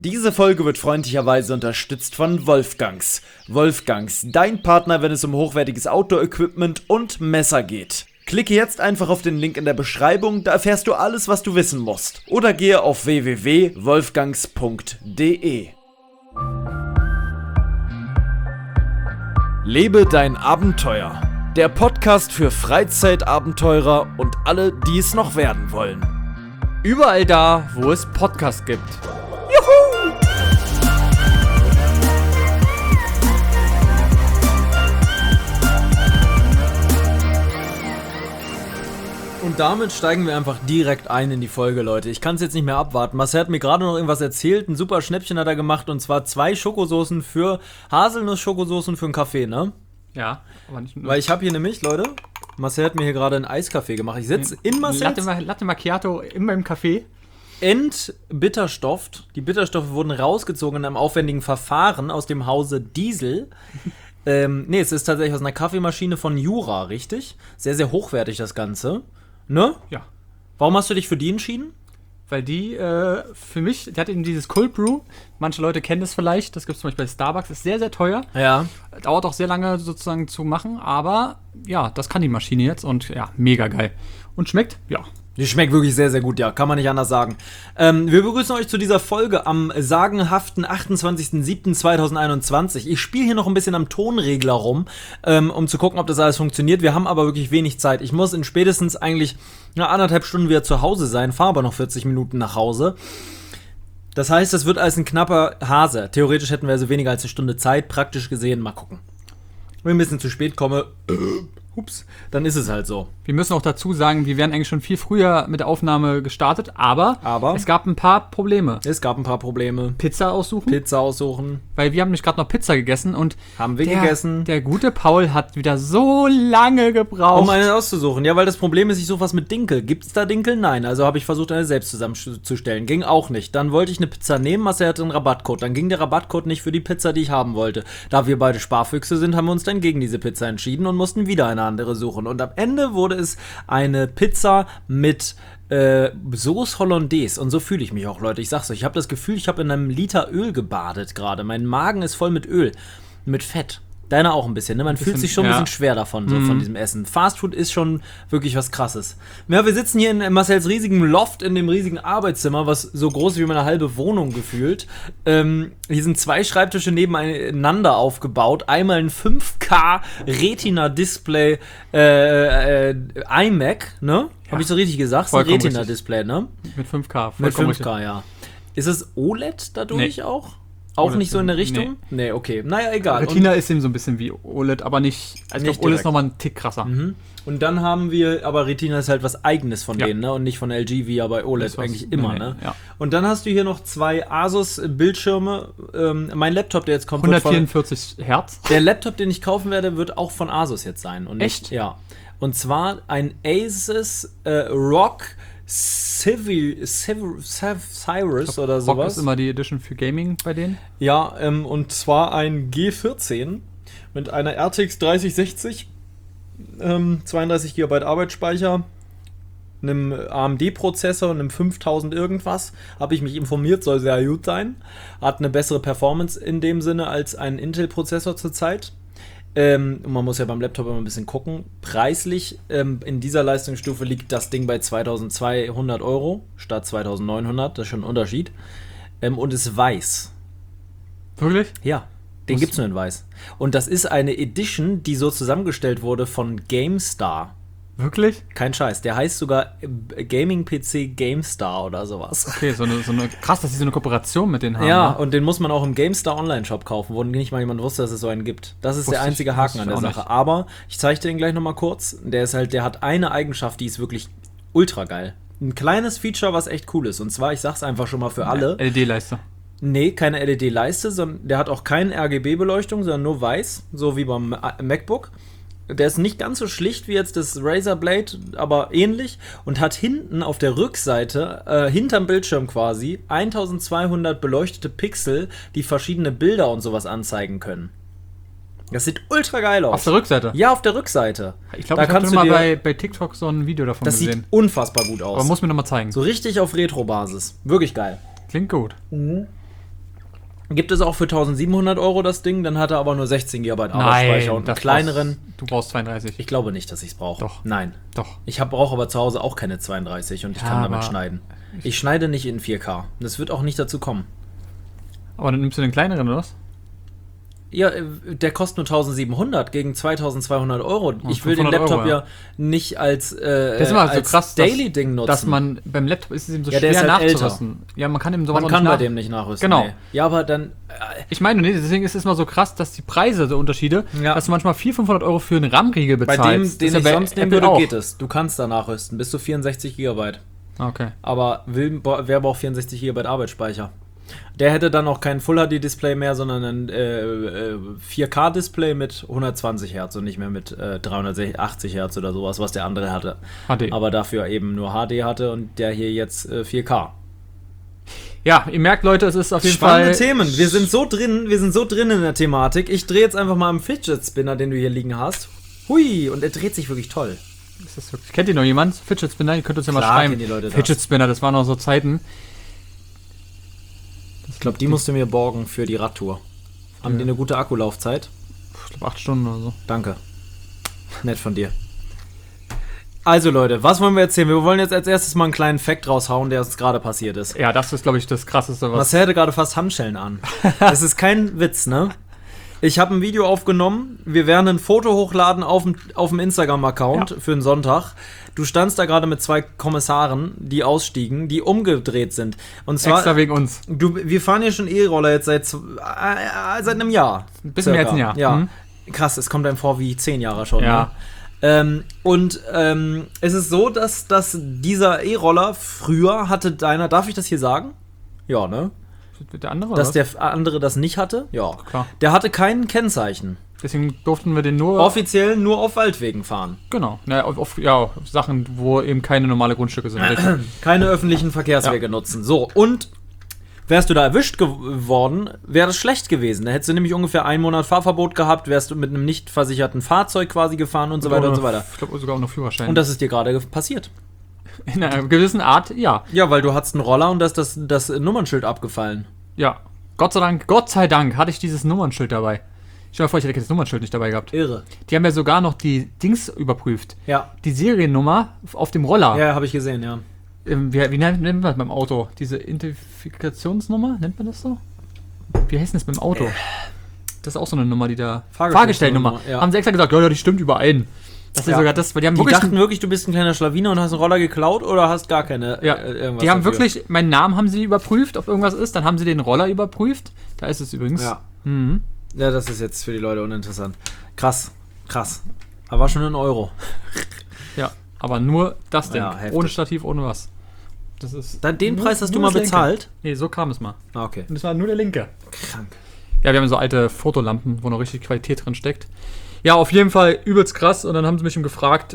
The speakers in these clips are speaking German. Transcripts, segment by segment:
Diese Folge wird freundlicherweise unterstützt von Wolfgangs. Wolfgangs, dein Partner, wenn es um hochwertiges Outdoor-Equipment und Messer geht. Klicke jetzt einfach auf den Link in der Beschreibung, da erfährst du alles, was du wissen musst. Oder gehe auf www.wolfgangs.de. Lebe dein Abenteuer. Der Podcast für Freizeitabenteurer und alle, die es noch werden wollen. Überall da, wo es Podcasts gibt. Und damit steigen wir einfach direkt ein in die Folge, Leute. Ich kann es jetzt nicht mehr abwarten. Marcel hat mir gerade noch irgendwas erzählt. Ein super Schnäppchen hat er gemacht. Und zwar 2 Schokosoßen für Haselnuss-Schokosoßen für einen Kaffee, ne? Ja, aber nicht nur. Weil ich habe hier nämlich, Leute, Marcel hat mir hier gerade einen Eiskaffee gemacht. Ich sitze in Marcel. Latte Macchiato in meinem Café. Entbitterstofft. Die Bitterstoffe wurden rausgezogen in einem aufwendigen Verfahren aus dem Hause Diesel. Es ist tatsächlich aus einer Kaffeemaschine von Jura, richtig? Sehr, sehr hochwertig das Ganze. Ne? Ja. Warum hast du dich für die entschieden? Weil die für mich, die hat eben dieses Cold Brew. Manche Leute kennen das vielleicht. Das gibt es zum Beispiel bei Starbucks. Ist sehr, sehr teuer. Ja. Dauert auch sehr lange sozusagen zu machen. Aber ja, das kann die Maschine jetzt. Und ja, mega geil. Und schmeckt, ja. Die schmeckt wirklich sehr, sehr gut, ja. Kann man nicht anders sagen. Wir begrüßen euch zu dieser Folge am sagenhaften 28.07.2021. Ich spiele hier noch ein bisschen am Tonregler rum, um zu gucken, ob das alles funktioniert. Wir haben aber wirklich wenig Zeit. Ich muss in spätestens eigentlich 1,5 Stunden wieder zu Hause sein, fahre aber noch 40 Minuten nach Hause. Das heißt, das wird alles ein knapper Hase. Theoretisch hätten wir also weniger als eine Stunde Zeit, praktisch gesehen. Mal gucken. Wenn ich ein bisschen zu spät komme, dann ist es halt so. Wir müssen auch dazu sagen, wir wären eigentlich schon viel früher mit der Aufnahme gestartet, aber es gab ein paar Probleme. Pizza aussuchen. Weil wir haben nämlich gerade noch Pizza gegessen und der gute Paul hat wieder so lange gebraucht. Um eine auszusuchen. Ja, weil das Problem ist, ich suche was mit Dinkel. Gibt's da Dinkel? Nein. Also habe ich versucht, eine selbst zusammenzustellen. Ging auch nicht. Dann wollte ich eine Pizza nehmen, Marcel hatte einen Rabattcode. Dann ging der Rabattcode nicht für die Pizza, die ich haben wollte. Da wir beide Sparfüchse sind, haben wir uns dann gegen diese Pizza entschieden und mussten wieder eine andere suchen. Und am Ende wurde es eine Pizza mit Sauce Hollandaise. Und so fühle ich mich auch, Leute. Ich sag's euch, ich habe das Gefühl, ich habe in einem Liter Öl gebadet gerade. Mein Magen ist voll mit Öl, mit Fett. Deiner auch ein bisschen, ne? Man fühlt sich schon ein bisschen schwer davon, so von diesem Essen. Fastfood ist schon wirklich was Krasses. Ja, wir sitzen hier in Marcels riesigem Loft, in dem riesigen Arbeitszimmer, was so groß ist wie meine halbe Wohnung gefühlt. Hier sind 2 Schreibtische nebeneinander aufgebaut. Einmal ein 5K Retina-Display iMac, ne? Ja. Habe ich so richtig gesagt? Ein Retina-Display, ne? Mit 5K. Mit 5K, ja. Ist es OLED dadurch auch? Auch OLED nicht so in der Richtung? Nee, okay. Naja, egal. Retina ist eben so ein bisschen wie OLED, aber nicht. Also ich glaube, OLED ist nochmal ein Tick krasser. Mhm. Und dann haben wir, aber Retina ist halt was Eigenes von denen, ne? Und nicht von LG wie ja bei OLED eigentlich immer, ne? Ja. Und dann hast du hier noch 2 Asus-Bildschirme. Mein Laptop, der jetzt kommt, 144 Hertz. Der Laptop, den ich kaufen werde, wird auch von Asus jetzt sein. Und nicht, echt? Ja. Und zwar ein Asus ROG Cyrus oder sowas. ROG ist immer die Edition für Gaming bei denen. Ja, und zwar ein G14 mit einer RTX 3060, 32 GB Arbeitsspeicher, einem AMD-Prozessor und einem 5000 irgendwas. Habe ich mich informiert, soll sehr gut sein. Hat eine bessere Performance in dem Sinne als ein Intel-Prozessor zurzeit. Und man muss ja beim Laptop immer ein bisschen gucken. Preislich in dieser Leistungsstufe liegt das Ding bei 2.200 € statt 2.900. Das ist schon ein Unterschied. Und ist weiß. Wirklich? Ja, den gibt's nur in weiß. Und das ist eine Edition, die so zusammengestellt wurde von GameStar. Wirklich? Kein Scheiß. Der heißt sogar Gaming-PC GameStar oder sowas. Okay, so eine krass, dass sie so eine Kooperation mit denen haben. Ja, ne? Und den muss man auch im GameStar Online-Shop kaufen, wo nicht mal jemand wusste, dass es so einen gibt. Das ist der einzige Haken an der Sache. Nicht. Aber ich zeige dir den gleich nochmal kurz. Der hat eine Eigenschaft, die ist wirklich ultra geil. Ein kleines Feature, was echt cool ist. Und zwar, ich sag's einfach schon mal für alle. LED-Leiste. Nee, keine LED-Leiste, sondern der hat auch keine RGB-Beleuchtung, sondern nur weiß, so wie beim MacBook. Der ist nicht ganz so schlicht wie jetzt das Razer Blade, aber ähnlich und hat hinten auf der Rückseite, hinterm Bildschirm quasi, 1200 beleuchtete Pixel, die verschiedene Bilder und sowas anzeigen können. Das sieht ultra geil aus. Auf der Rückseite? Ja, auf der Rückseite. Ich glaube, ich habe mal bei TikTok so ein Video davon gesehen. Das sieht unfassbar gut aus. Aber muss mir nochmal zeigen. So richtig auf Retro-Basis. Wirklich geil. Klingt gut. Mhm. Gibt es auch für 1.700 Euro das Ding, dann hat er aber nur 16 GB Arbeitsspeicher und einen kleineren. Du brauchst 32. Ich glaube nicht, dass ich es brauche. Doch. Nein. Doch. Ich brauche aber zu Hause auch keine 32 und ich kann damit schneiden. Ich schneide nicht in 4K. Das wird auch nicht dazu kommen. Aber dann nimmst du den kleineren, oder was? Ja, der kostet nur 1.700 gegen 2.200 Euro. Ich will den Laptop nicht als so krass, Daily-Ding nutzen. Dass man beim Laptop ist es eben so schwer halt nachzurüsten. Älter. Ja, man kann eben sowas Man kann bei dem nicht nachrüsten. Genau. Nee. Ja, aber dann. Ich meine, deswegen ist es immer so krass, dass die Preise, so Unterschiede, dass du manchmal 400-500 Euro für einen RAM-Riegel bezahlst. Bei dem, den ich sonst nehmen würde, geht es. Du kannst da nachrüsten. Bis zu 64 GB. Okay. Aber wer braucht 64 GB Arbeitsspeicher? Der hätte dann auch kein Full-HD-Display mehr, sondern ein 4K-Display mit 120 Hertz und nicht mehr mit 380 Hertz oder sowas, was der andere hatte. HD. Aber dafür eben nur HD hatte und der hier jetzt 4K. Ja, ihr merkt, Leute, es ist auf jeden Fall... Spannende Themen. Wir sind so drin in der Thematik. Ich drehe jetzt einfach mal am Fidget-Spinner, den du hier liegen hast. Hui, und er dreht sich wirklich toll. Ist das wirklich? Kennt ihr noch jemand? Fidget-Spinner? Ihr könnt uns ja mal schreiben. Fidget-Spinner, das waren noch so Zeiten. Ich glaube, die musst du mir borgen für die Radtour. Haben die eine gute Akkulaufzeit? Ich glaube 8 Stunden oder so. Danke. Nett von dir. Also Leute, was wollen wir erzählen? Wir wollen jetzt als erstes mal einen kleinen Fact raushauen, der uns gerade passiert ist. Ja, das ist, glaube ich, das Krasseste, was... Marcel hatte gerade fast Handschellen an. Das ist kein Witz, ne? Ich habe ein Video aufgenommen. Wir werden ein Foto hochladen auf dem Instagram-Account für den Sonntag. Du standst da gerade mit 2 Kommissaren, die ausstiegen, die umgedreht sind. Und zwar extra wegen uns. Wir fahren ja schon E-Roller jetzt seit einem Jahr. Ein bisschen mehr als ein Jahr. Ja. Mhm. Krass, es kommt einem vor wie 10 Jahre schon. Ja. Ne? Es ist so, dass dieser E-Roller früher hatte deiner, darf ich das hier sagen? Ja, ne? Der andere, dass der andere das nicht hatte? Ja. Klar. Der hatte kein Kennzeichen. Deswegen durften wir den offiziell nur auf Waldwegen fahren. Genau. Ja, auf Sachen, wo eben keine normale Grundstücke sind. Keine öffentlichen Verkehrswege nutzen. So, und wärst du da erwischt geworden, wäre das schlecht gewesen. Da hättest du nämlich ungefähr 1 Monat Fahrverbot gehabt, wärst du mit einem nicht versicherten Fahrzeug quasi gefahren und so weiter und so weiter. Ich glaube sogar auch noch Führerschein. Und das ist dir gerade passiert. In einer gewissen Art, ja. Ja, weil du hattest einen Roller und da ist das Nummernschild abgefallen. Ja. Gott sei Dank hatte ich dieses Nummernschild dabei. Stell dir vor, ich hätte das Nummernschild nicht dabei gehabt. Irre. Die haben ja sogar noch die Dings überprüft. Ja. Die Seriennummer auf dem Roller. Ja, habe ich gesehen, ja. Wie nennt man das beim Auto? Diese Identifikationsnummer? Nennt man das so? Wie heißt das beim Auto? Das ist auch so eine Nummer, die da... Fahrgestellnummer. Ja. Haben sie extra gesagt, ja, die stimmt überein. Das ist sogar das, weil die dachten wirklich, du bist ein kleiner Schlawiner und hast einen Roller geklaut oder hast gar keine irgendwas die haben dafür. Wirklich, meinen Namen haben sie überprüft, ob irgendwas ist, dann haben sie den Roller überprüft. Da ist es übrigens. Ja. Mhm. Ja, das ist jetzt für die Leute uninteressant. Krass. Aber war schon 1 Euro. Ja, aber nur das Ding. Ja, ohne Stativ, ohne was. Das ist den Preis hast du mal bezahlt? Nee, so kam es mal. Ah, okay. Und das war nur der linke. Krank. Ja, wir haben so alte Fotolampen, wo noch richtig Qualität drin steckt. Ja, auf jeden Fall übelst krass. Und dann haben sie mich gefragt,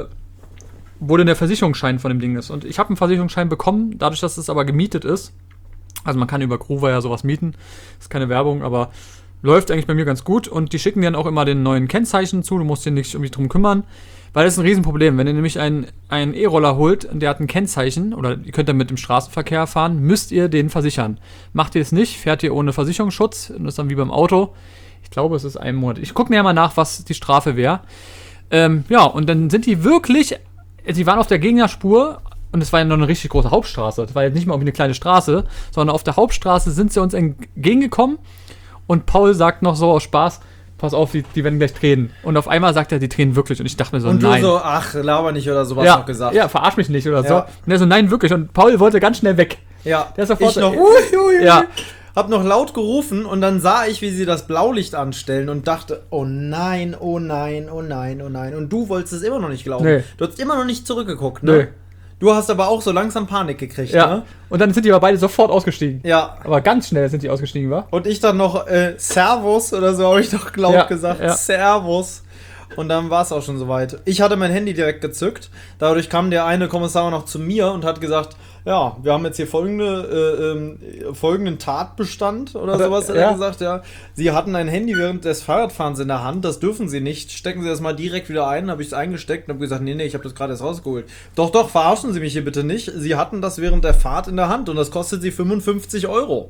wo denn der Versicherungsschein von dem Ding ist. Und ich habe einen Versicherungsschein bekommen, dadurch, dass es aber gemietet ist. Also man kann über Groover ja sowas mieten. Ist keine Werbung, aber läuft eigentlich bei mir ganz gut. Und die schicken dir dann auch immer den neuen Kennzeichen zu. Du musst dir nicht irgendwie drum kümmern. Weil das ist ein Riesenproblem. Wenn ihr nämlich einen E-Roller holt und der hat ein Kennzeichen oder ihr könnt damit im Straßenverkehr fahren, müsst ihr den versichern. Macht ihr es nicht, fährt ihr ohne Versicherungsschutz. Und das ist dann wie beim Auto. Ich glaube, es ist 1 Monat. Ich gucke mir ja mal nach, was die Strafe wäre. Und dann sind die wirklich... Sie waren auf der Gegnerspur und es war ja noch eine richtig große Hauptstraße. Das war jetzt nicht mal irgendwie eine kleine Straße, sondern auf der Hauptstraße sind sie uns entgegengekommen und Paul sagt noch so aus Spaß, pass auf, die werden gleich drehen. Und auf einmal sagt er, die drehen wirklich. Und ich dachte mir so, und nein. Und du so, ach, laber nicht oder sowas noch gesagt. Ja, verarsch mich nicht oder so. Und er so, nein, wirklich. Und Paul wollte ganz schnell weg. Ja, der ist sofort, ich noch, hab noch laut gerufen und dann sah ich, wie sie das Blaulicht anstellen und dachte, oh nein, oh nein, oh nein, oh nein. Und du wolltest es immer noch nicht glauben. Nee. Du hast immer noch nicht zurückgeguckt, ne? Nee. Du hast aber auch so langsam Panik gekriegt, ne? Und dann sind die aber beide sofort ausgestiegen. Ja. Aber ganz schnell sind die ausgestiegen, wa? Und ich dann noch, Servus oder so habe ich doch laut gesagt. Ja. Servus. Und dann war es auch schon soweit. Ich hatte mein Handy direkt gezückt. Dadurch kam der eine Kommissar noch zu mir und hat gesagt, ja, wir haben jetzt hier folgenden Tatbestand oder sowas, hat er gesagt, ja. Sie hatten ein Handy während des Fahrradfahrens in der Hand, das dürfen Sie nicht. Stecken Sie das mal direkt wieder ein. Habe ich es eingesteckt und habe gesagt, nee, ich habe das gerade erst rausgeholt. Doch, verarschen Sie mich hier bitte nicht. Sie hatten das während der Fahrt in der Hand und das kostet Sie 55 Euro.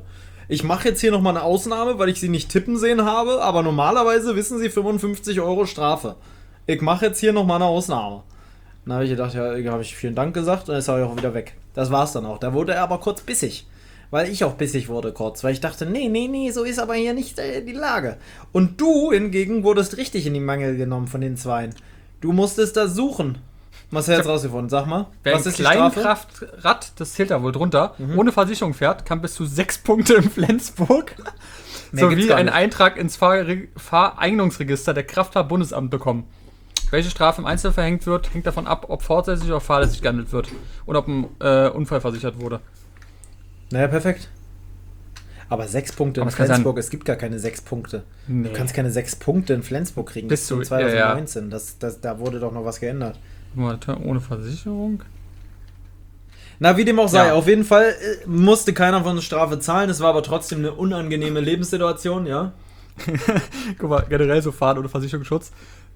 Ich mache jetzt hier nochmal eine Ausnahme, weil ich sie nicht tippen sehen habe, aber normalerweise wissen sie 55 Euro Strafe. Ich mache jetzt hier nochmal eine Ausnahme. Dann habe ich gedacht, ja, habe ich vielen Dank gesagt und dann ist er auch wieder weg. Das war's dann auch. Da wurde er aber kurz bissig. Weil ich auch bissig wurde kurz. Weil ich dachte, nee, so ist aber hier nicht die Lage. Und du hingegen wurdest richtig in die Mangel genommen von den Zweien. Du musstest da suchen. Was hast du jetzt rausgefunden? Sag mal. Was ist die Strafe? Kleinkraftrad, das zählt da wohl drunter, ohne Versicherung fährt, kann bis zu 6 Punkte in Flensburg sowie einen Eintrag ins Fahreignungsregister der Kraftfahrt-Bundesamt bekommen. Welche Strafe im Einzelnen verhängt wird, hängt davon ab, ob fortsätzlich oder fahrlässig gehandelt wird und ob ein Unfall versichert wurde. Naja, perfekt. Aber 6 Punkte in Flensburg, es gibt gar keine 6 Punkte. Nee. Du kannst keine 6 Punkte in Flensburg kriegen. Bis zu 2019. Ja. Da wurde doch noch was geändert. Ohne Versicherung? Na, wie dem auch sei. Ja. Auf jeden Fall musste keiner von der Strafe zahlen. Es war aber trotzdem eine unangenehme Lebenssituation, ja? Guck mal, generell so fahren ohne Versicherungsschutz.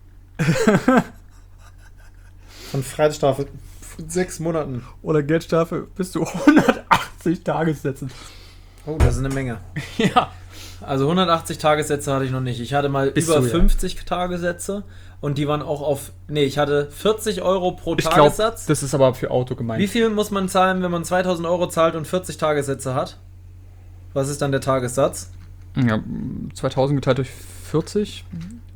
Von Freiheitsstrafe 6 Monaten. Oder Geldstrafe bis zu 180 Tagessätzen. Oh, das ist eine Menge. Ja. Also 180 Tagessätze hatte ich noch nicht. Ich hatte mal über 50 Tagessätze und die waren auch auf... Nee, ich hatte 40 Euro pro Tagessatz. Ich glaub, das ist aber für Auto gemeint. Wie viel muss man zahlen, wenn man 2000 Euro zahlt und 40 Tagessätze hat? Was ist dann der Tagessatz? Ja, 2000 geteilt durch 40.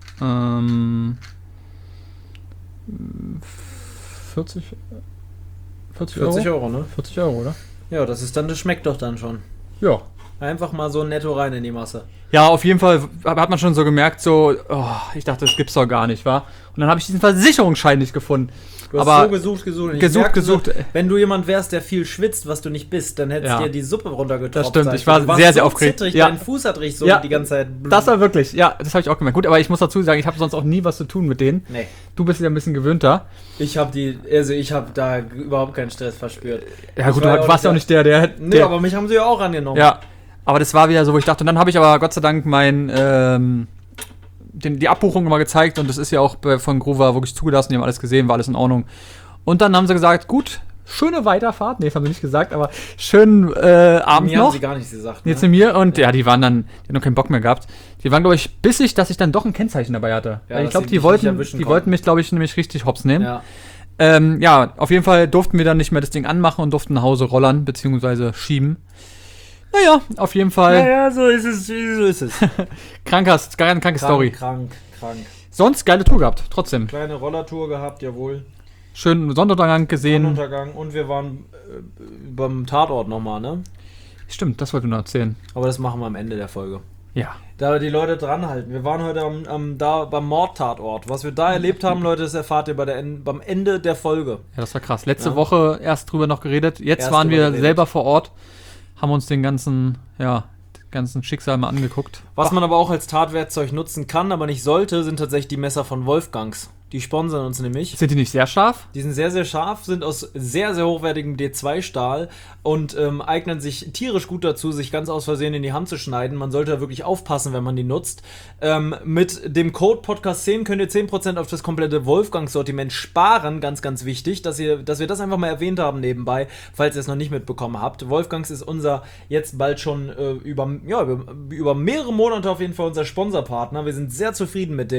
40 Euro, ne? 40 Euro, oder? Ja, das schmeckt doch dann schon. Ja. Einfach mal so netto rein in die Masse. Ja, auf jeden Fall hat man schon so gemerkt, ich dachte, das gibt's doch gar nicht, wa? Und dann habe ich diesen Versicherungsschein nicht gefunden. Du hast so gesucht. Gesucht. Wenn du jemand wärst, der viel schwitzt, was du nicht bist, dann hättest dir die Suppe runtergetropft. Das stimmt, ich war sehr, sehr aufgeregt. Zittrig, dein Fuß hat richtig so die ganze Zeit... Das war wirklich, das habe ich auch gemerkt. Gut, aber ich muss dazu sagen, ich habe sonst auch nie was zu tun mit denen. Nee. Du bist ja ein bisschen gewöhnter. Ich habe da überhaupt keinen Stress verspürt. Ja gut, du warst ja auch nicht der... Nee, aber mich haben sie ja auch angenommen. Ja, aber das war wieder so, wo ich dachte, und dann habe ich aber Gott sei Dank die Abbuchung mal gezeigt und das ist ja auch von Groover wirklich zugelassen, die haben alles gesehen, war alles in Ordnung. Und dann haben sie gesagt, gut, schöne Weiterfahrt. Nee, das haben sie nicht gesagt, aber schönen Abend mir noch. Haben sie gar nicht gesagt. Ne? Jetzt zu mir und die haben noch keinen Bock mehr gehabt. Die waren, glaube ich, bissig, dass ich dann doch ein Kennzeichen dabei hatte. Ja, ich glaube, die wollten mich, glaube ich, nämlich richtig hops nehmen. Ja. Auf jeden Fall durften wir dann nicht mehr das Ding anmachen und durften nach Hause rollern, beziehungsweise schieben. Naja, auf jeden Fall. Naja, so ist es. Kranke Story. Krank. Sonst geile Tour gehabt, trotzdem. Kleine Rollertour gehabt, jawohl. Schönen Sonnenuntergang gesehen. Und wir waren beim Tatort nochmal, ne? Stimmt, das wollte ich noch erzählen. Aber das machen wir am Ende der Folge. Ja. Da die Leute dranhalten. Wir waren heute beim Mordtatort. Was wir da erlebt haben, Leute, das erfahrt ihr beim Ende der Folge. Ja, das war krass. Letzte Woche erst drüber noch geredet. Jetzt waren wir selber vor Ort, haben uns den ganzen Schicksal mal angeguckt. Was man aber auch als Tatwerkzeug nutzen kann, aber nicht sollte, sind tatsächlich die Messer von Wolfgangs. Die sponsern uns nämlich. Sind die nicht sehr scharf? Die sind sehr, sehr scharf, sind aus sehr, sehr hochwertigem D2-Stahl und eignen sich tierisch gut dazu, sich ganz aus Versehen in die Hand zu schneiden. Man sollte da wirklich aufpassen, wenn man die nutzt. Mit dem Code Podcast10 könnt ihr 10% auf das komplette Wolfgangs-Sortiment sparen. Ganz, ganz wichtig, dass wir das einfach mal erwähnt haben nebenbei, falls ihr es noch nicht mitbekommen habt. Wolfgangs ist unser jetzt bald schon über mehrere Monate auf jeden Fall unser Sponsorpartner. Wir sind sehr zufrieden mit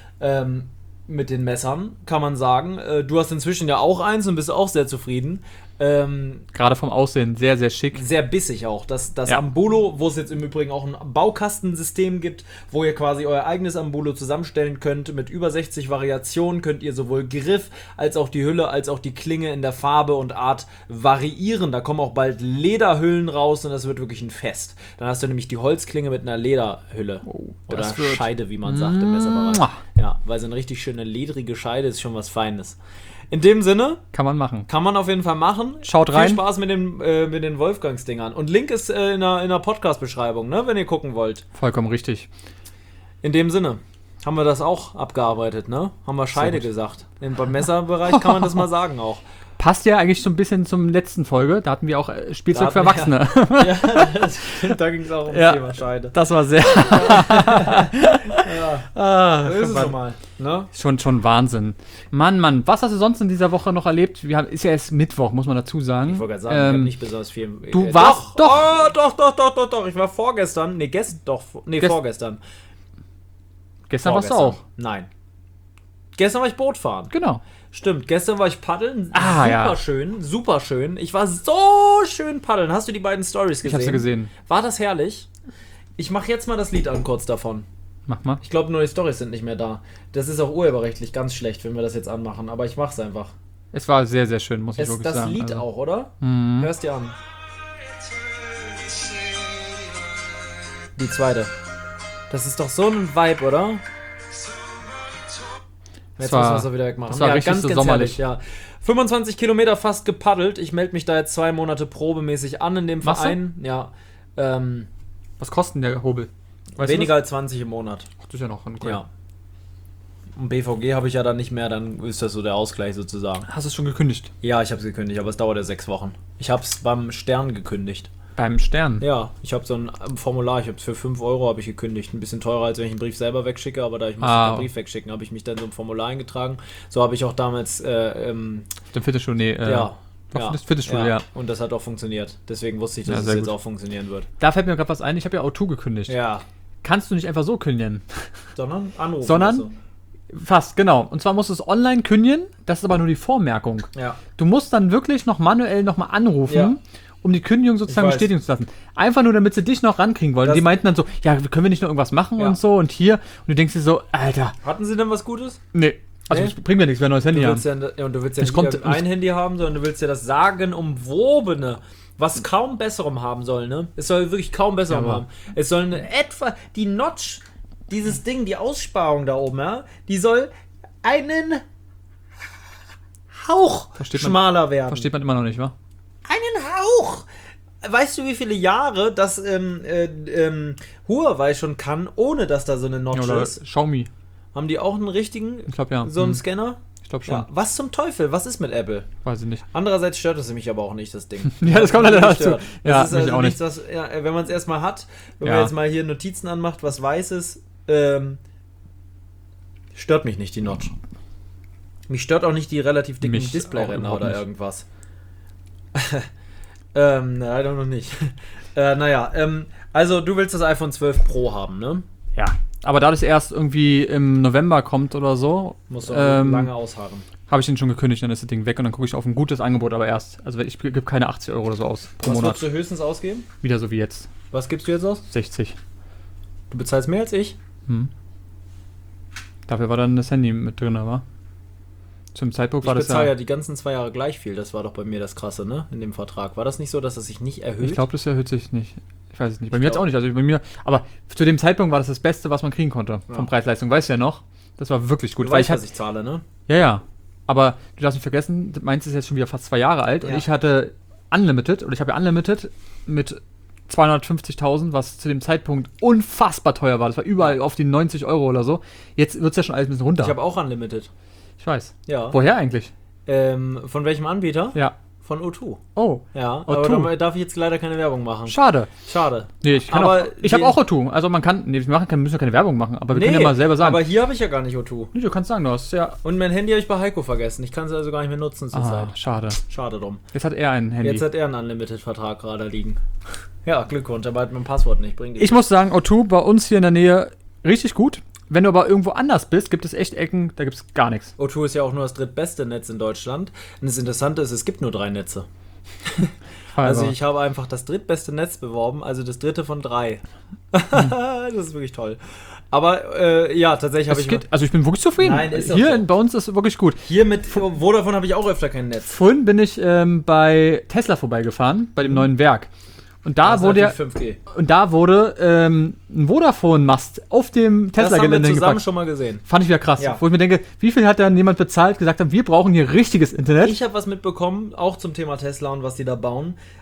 den Messern, kann man sagen. Du hast inzwischen ja auch eins und bist auch sehr zufrieden. Gerade vom Aussehen sehr, sehr schick. Sehr bissig auch. Das Ambulo, wo es jetzt im Übrigen auch ein Baukastensystem gibt, wo ihr quasi euer eigenes Ambulo zusammenstellen könnt. Mit über 60 Variationen könnt ihr sowohl Griff als auch die Hülle, als auch die Klinge in der Farbe und Art variieren. Da kommen auch bald Lederhüllen raus und das wird wirklich ein Fest. Dann hast du nämlich die Holzklinge mit einer Lederhülle. Oder Scheide, wie man sagt im Messerbereich. Ja, weil so eine richtig schöne ledrige Scheide ist schon was Feines. In dem Sinne... Kann man machen. Kann man auf jeden Fall machen. Schaut rein. Viel Spaß mit den Wolfgangs-Dingern. Und Link ist in der Podcast-Beschreibung, ne, wenn ihr gucken wollt. Vollkommen richtig. In dem Sinne haben wir das auch abgearbeitet, ne? Haben wir Scheide gesagt. Beim Messerbereich kann man das mal sagen auch. Passt ja eigentlich so ein bisschen zum letzten Folge. Da hatten wir auch Spielzeug für Erwachsene. Da ging es auch ums Thema Scheide. Das war sehr... so ist es normal. Ne? Schon Wahnsinn. Mann, was hast du sonst in dieser Woche noch erlebt? Ist ja erst Mittwoch, muss man dazu sagen. Ich wollte gerade sagen, ich habe nicht besonders viel... Du warst doch. Ich war vorgestern. Vorgestern. Gestern warst du auch? Nein. Gestern war ich Boot fahren. Genau. Stimmt, gestern war ich paddeln. Super schön. Ich war so schön paddeln. Hast du die beiden Stories gesehen? Ich hab sie gesehen. War das herrlich? Ich mache jetzt mal das Lied an, kurz davon. Mach mal. Ich glaube, nur die Stories sind nicht mehr da. Das ist auch urheberrechtlich ganz schlecht, wenn wir das jetzt anmachen. Aber ich mach's einfach. Es war sehr, sehr schön, muss ich wirklich sagen. Das Lied also auch, oder? Mhm. Hörst dir an. Die zweite. Das ist doch so ein Vibe, oder? Jetzt müssen wir es wieder wegmachen. Das war richtig ganz, so ganz sommerlich. Herrlich, ja. 25 Kilometer fast gepaddelt. Ich melde mich da jetzt 2 Monate probemäßig an in dem Verein. Ja. Was kostet denn der Hobel? Weniger als 20 im Monat. Ach, das ist ja noch ein Ja. Und BVG habe ich ja dann nicht mehr, dann ist das so der Ausgleich sozusagen. Hast du es schon gekündigt? Ja, ich habe es gekündigt, aber es dauert ja 6 Wochen. Ich habe es beim Stern gekündigt. Beim Stern? Ja, ich habe so ein Formular, ich habe es für 5 Euro habe ich gekündigt. Ein bisschen teurer, als wenn ich einen Brief selber wegschicke, aber da ich muss den Brief wegschicken, habe ich mich dann so ein Formular eingetragen. So habe ich auch damals dem Fitnessstudio, Fitnessstudio, ja. Und das hat auch funktioniert. Deswegen wusste ich, dass es jetzt auch funktionieren wird. Da fällt mir gerade was ein, ich habe ja O2 gekündigt. Ja. Kannst du nicht einfach so kündigen. Sondern anrufen. Sondern, fast, genau. Und zwar musst du es online kündigen, das ist aber nur die Vormerkung. Ja. Du musst dann wirklich noch manuell nochmal anrufen, um die Kündigung sozusagen bestätigen zu lassen. Einfach nur, damit sie dich noch rankriegen wollen. Die meinten dann so, ja, können wir nicht noch irgendwas machen und so und hier. Und du denkst dir so, Alter. Hatten sie denn was Gutes? Nee. Also es bringt mir nichts, wenn ein neues Handy haben. Und du willst ja nicht ein Handy haben, sondern du willst ja das sagenumwobene, was kaum Besserem haben soll, ne? Es soll wirklich kaum Besserem haben. Es soll die Notch, dieses Ding, die Aussparung da oben, ja, die soll einen Hauch schmaler werden. Versteht man immer noch nicht, wa? Einen Hauch! Weißt du, wie viele Jahre das Huawei schon kann, ohne dass da so eine Notch ist? Xiaomi. Haben die auch einen richtigen, ich glaub, ja. So einen Scanner? Ich glaube schon. Ja. Was zum Teufel? Was ist mit Apple? Weiß ich nicht. Andererseits stört es mich aber auch nicht, das Ding. Ja, das kommt leider dazu. Ja, das ist also auch nichts, was, wenn man es erstmal hat, wenn man jetzt mal hier Notizen anmacht, was Weißes, stört mich nicht die Notch. Mich stört auch nicht die relativ dicken Displayränder oder irgendwas. Leider noch nicht. Also du willst das iPhone 12 Pro haben, ne? Ja, aber da das erst irgendwie im November kommt oder so, musst du lange ausharren. Habe ich den schon gekündigt, dann ist das Ding weg und dann gucke ich auf ein gutes Angebot, aber erst. Also ich gebe keine 80 Euro oder so aus pro Monat. Was würdest du höchstens ausgeben? Wieder so wie jetzt. Was gibst du jetzt aus? 60. Du bezahlst mehr als ich? Dafür war dann das Handy mit drin, aber zum Zeitpunkt war das ja... Ich bezahle ja die ganzen 2 Jahre gleich viel, das war doch bei mir das Krasse, ne? In dem Vertrag. War das nicht so, dass es sich nicht erhöht? Ich glaube, das erhöht sich nicht. Ich weiß es nicht. Bei mir jetzt auch nicht. Also bei mir, aber zu dem Zeitpunkt war das Beste, was man kriegen konnte. Von Preis-Leistung. Weißt du ja noch? Das war wirklich gut. Du weißt, was ich zahle, ne? Ja. Aber du darfst nicht vergessen, meins ist jetzt schon wieder fast 2 Jahre alt und ich hatte Unlimited, oder ich habe ja Unlimited mit 250.000, was zu dem Zeitpunkt unfassbar teuer war. Das war überall auf die 90 Euro oder so. Jetzt wird es ja schon alles ein bisschen runter. Ich habe auch Unlimited. Ich weiß. Ja. Woher eigentlich? Von welchem Anbieter? Ja. Von O2. Oh. Ja, O2. aber da darf ich jetzt leider keine Werbung machen. Schade. Nee, ich habe auch O2. Also müssen wir keine Werbung machen, aber wir können ja mal selber sagen. Aber hier habe ich ja gar nicht O2. Nee, du kannst sagen, du hast ja... Und mein Handy habe ich bei Heiko vergessen. Ich kann es also gar nicht mehr nutzen zurzeit. Schade. Schade drum. Jetzt hat er ein Handy. Jetzt hat er einen Unlimited-Vertrag gerade liegen. Ja, Glückwunsch, aber hat mein Passwort nicht. Ich muss sagen, O2 bei uns hier in der Nähe richtig gut. Wenn du aber irgendwo anders bist, gibt es echt Ecken, da gibt es gar nichts. O2 ist ja auch nur das drittbeste Netz in Deutschland. Und das Interessante ist, es gibt nur 3 Netze. Also ich habe einfach das drittbeste Netz beworben, also das dritte von 3. Das ist wirklich toll. Aber tatsächlich habe ich... Also ich bin wirklich zufrieden. Nein, ist hier bei uns ist es wirklich gut. Hier mit Vodafone habe ich auch öfter kein Netz. Vorhin bin ich bei Tesla vorbeigefahren, bei dem neuen Werk. Und da wurde 5G. Und da wurde ein Vodafone-Mast auf dem Tesla-Gelände gepackt. Das haben wir zusammen gepackt. schon mal gesehen. Fand ich wieder krass. Ja. Wo ich mir denke, wie viel hat da jemand bezahlt, gesagt hat, wir brauchen hier richtiges Internet? Ich habe was mitbekommen, auch zum Thema Tesla und was die da bauen.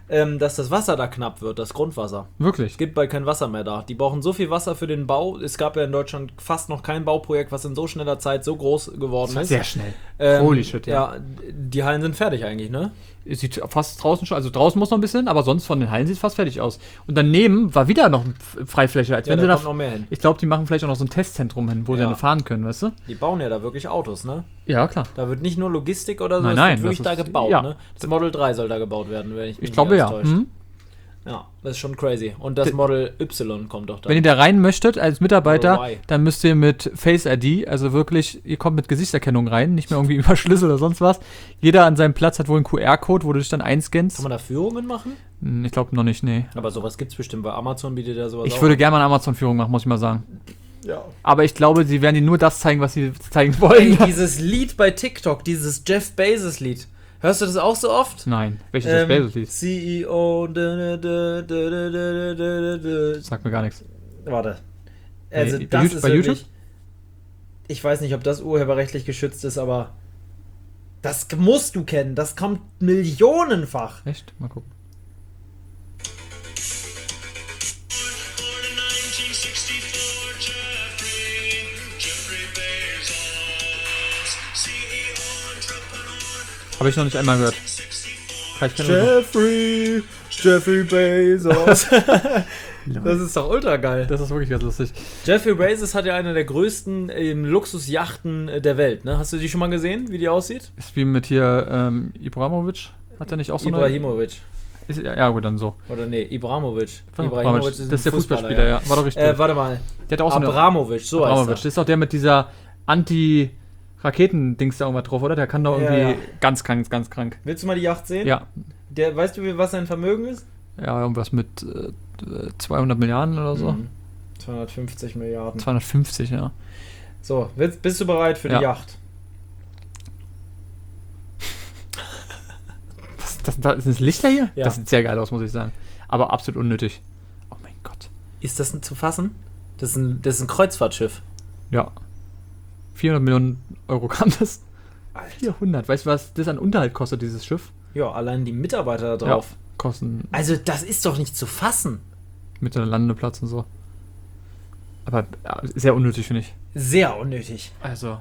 dass das Wasser da knapp wird, das Grundwasser. Wirklich? Es gibt bald kein Wasser mehr da. Die brauchen so viel Wasser für den Bau. Es gab ja in Deutschland fast noch kein Bauprojekt, was in so schneller Zeit so groß geworden ist. Sehr schnell. Holy shit, ja. Die Hallen sind fertig eigentlich, ne? Es sieht fast draußen schon, also draußen muss noch ein bisschen, aber sonst von den Hallen sieht es fast fertig aus. Und daneben war wieder noch eine Freifläche. Als wenn da sie kommt noch mehr hin. Ich glaube, die machen vielleicht auch noch so ein Testzentrum hin, wo sie dann fahren können, weißt du? Die bauen ja da wirklich Autos, ne? Ja, klar. Da wird nicht nur Logistik oder so, nein, es wird wirklich da gebaut, ne? Das Model 3 soll da gebaut werden, wenn ich mich nicht täusche. Ja, das ist schon crazy. Und das Model Y kommt doch da. Wenn ihr da rein möchtet als Mitarbeiter, dann müsst ihr mit Face ID, also wirklich, ihr kommt mit Gesichtserkennung rein, nicht mehr irgendwie über Schlüssel oder sonst was. Jeder an seinem Platz hat wohl einen QR-Code, wo du dich dann einscannst. Kann man da Führungen machen? Ich glaube noch nicht, nee. Aber sowas gibt's bestimmt, weil Amazon bietet ja sowas. Ich würde gerne mal eine Amazon-Führung machen, muss ich mal sagen. Ja. Aber ich glaube, sie werden dir nur das zeigen, was sie zeigen wollen. Ey, dieses Lied bei TikTok, dieses Jeff Bezos-Lied. Hörst du das auch so oft? Nein. Welches Jeff Bezos-Lied? CEO. Sagt mir gar nichts. Warte. Also, nee, das ist bei wirklich, YouTube? Ich weiß nicht, ob das urheberrechtlich geschützt ist, aber das musst du kennen. Das kommt millionenfach. Echt? Mal gucken. Habe ich noch nicht einmal gehört. Jeffrey Bezos. Das ist doch ultra geil. Das ist wirklich ganz lustig. Jeffrey Bezos hat ja eine der größten Luxusjachten der Welt. Ne? Hast du die schon mal gesehen, wie die aussieht? Ist wie mit hier Ibrahimovic. Hat er nicht auch so Ibrahimovic. Ja, gut, dann so. Oder nee, Ibrahimovic. Ibrahimovic ist der Fußballspieler, ja. War doch richtig. Warte mal. Der hat auch Abramovic, so heißt er. Das ist doch der mit dieser Raketendings da irgendwas drauf, oder? Der kann doch irgendwie ganz krank. Willst du mal die Yacht sehen? Ja. Weißt du, was sein Vermögen ist? Ja, irgendwas mit 200 Milliarden oder so. 250 Milliarden. 250, ja. So, bist du bereit für die Yacht? Ist das Lichter hier? Ja. Das sieht sehr geil aus, muss ich sagen. Aber absolut unnötig. Oh mein Gott. Ist das zu fassen? Das ist ein Kreuzfahrtschiff. Ja. 400 Millionen Euro kam das. Alter. 400. Weißt du, was das an Unterhalt kostet, dieses Schiff? Ja, allein die Mitarbeiter da drauf. Ja, kosten. Also, das ist doch nicht zu fassen. Mit dem Landeplatz und so. Aber sehr unnötig, finde ich. Sehr unnötig. Also.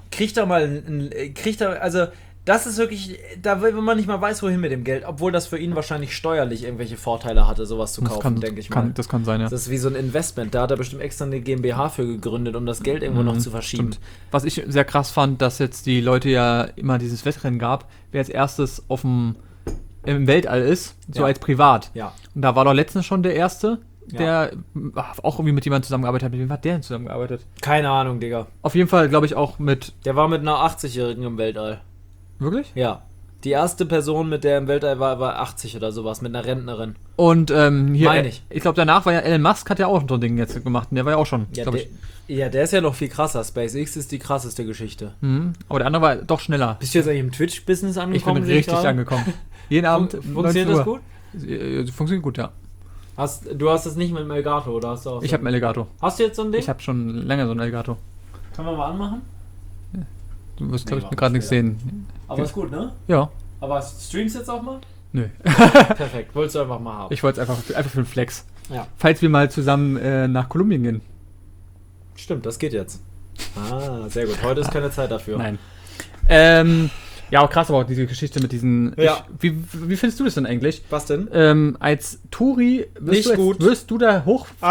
Also, das ist wirklich, da will man nicht mal weiß, wohin mit dem Geld, obwohl das für ihn wahrscheinlich steuerlich irgendwelche Vorteile hatte, sowas zu kaufen, denke ich mal. Das kann sein, ja. Das ist wie so ein Investment, da hat er bestimmt extra eine GmbH für gegründet, um das Geld irgendwo noch zu verschieben. Stimmt. Was ich sehr krass fand, dass jetzt die Leute ja immer dieses Wettrennen gab, wer als erstes im Weltall ist, so als privat. Ja. Und da war doch letztens schon der Erste, der auch irgendwie mit jemandem zusammengearbeitet hat. Mit wem hat der denn zusammengearbeitet? Keine Ahnung, Digga. Auf jeden Fall, glaube ich, auch mit... Der war mit einer 80-Jährigen im Weltall. Wirklich? Ja. Die erste Person, mit der im Weltall war 80 oder sowas, mit einer Rentnerin. Und hier, meine ich. Ich glaube, danach war ja Elon Musk, hat ja auch so ein Ding jetzt gemacht. Und der war ja auch schon, glaube ich. Ja, der ist ja noch viel krasser. SpaceX ist die krasseste Geschichte. Aber der andere war doch schneller. Bist du jetzt eigentlich im Twitch-Business angekommen? Ich bin richtig angekommen. Jeden Abend. Funktioniert das gut? Funktioniert gut, ja. Du hast das nicht mit dem Elgato, oder hast du auch? Ich habe einen Elgato. Hast du jetzt so ein Ding? Ich habe schon länger so einen Elgato. Können wir mal anmachen? Du wirst, glaube ich, gerade nichts sehen. Aber ist gut, ne? Ja. Aber streamst jetzt auch mal? Nö. Perfekt, wolltest du einfach mal haben. Ich wollte es einfach für den Flex. Ja. Falls wir mal zusammen nach Kolumbien gehen. Stimmt, das geht jetzt. Ah, sehr gut. Heute ist keine Zeit dafür. Nein. Ja, auch krass, aber auch diese Geschichte mit diesen... Ja. Wie findest du das denn eigentlich? Was denn? Als Touri wirst du da hochfliegen?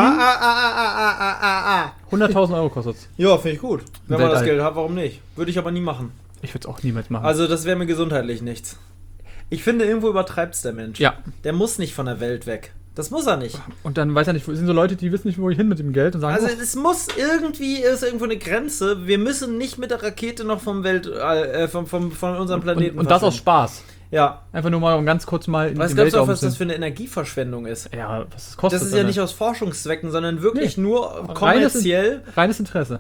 100.000 Euro kostet es. Ja, finde ich gut. Wenn man das Geld hat, warum nicht? Würde ich aber nie machen. Ich würde es auch niemals machen. Also das wäre mir gesundheitlich nichts. Ich finde, irgendwo übertreibt es der Mensch. Ja. Der muss nicht von der Welt weg. Das muss er nicht. Und dann weiß er nicht, sind so Leute, die wissen nicht, wo ich hin mit dem Geld und sagen, also es muss ist irgendwo eine Grenze. Wir müssen nicht mit der Rakete noch vom Weltall, von unserem Planeten und das aus Spaß. Ja. Einfach nur mal ganz kurz mal in den Was glaubst du auch, was das für eine Energieverschwendung ist? Ja, was das kostet. Das ist ja nicht aus Forschungszwecken, sondern wirklich nur kommerziell. Reines Interesse.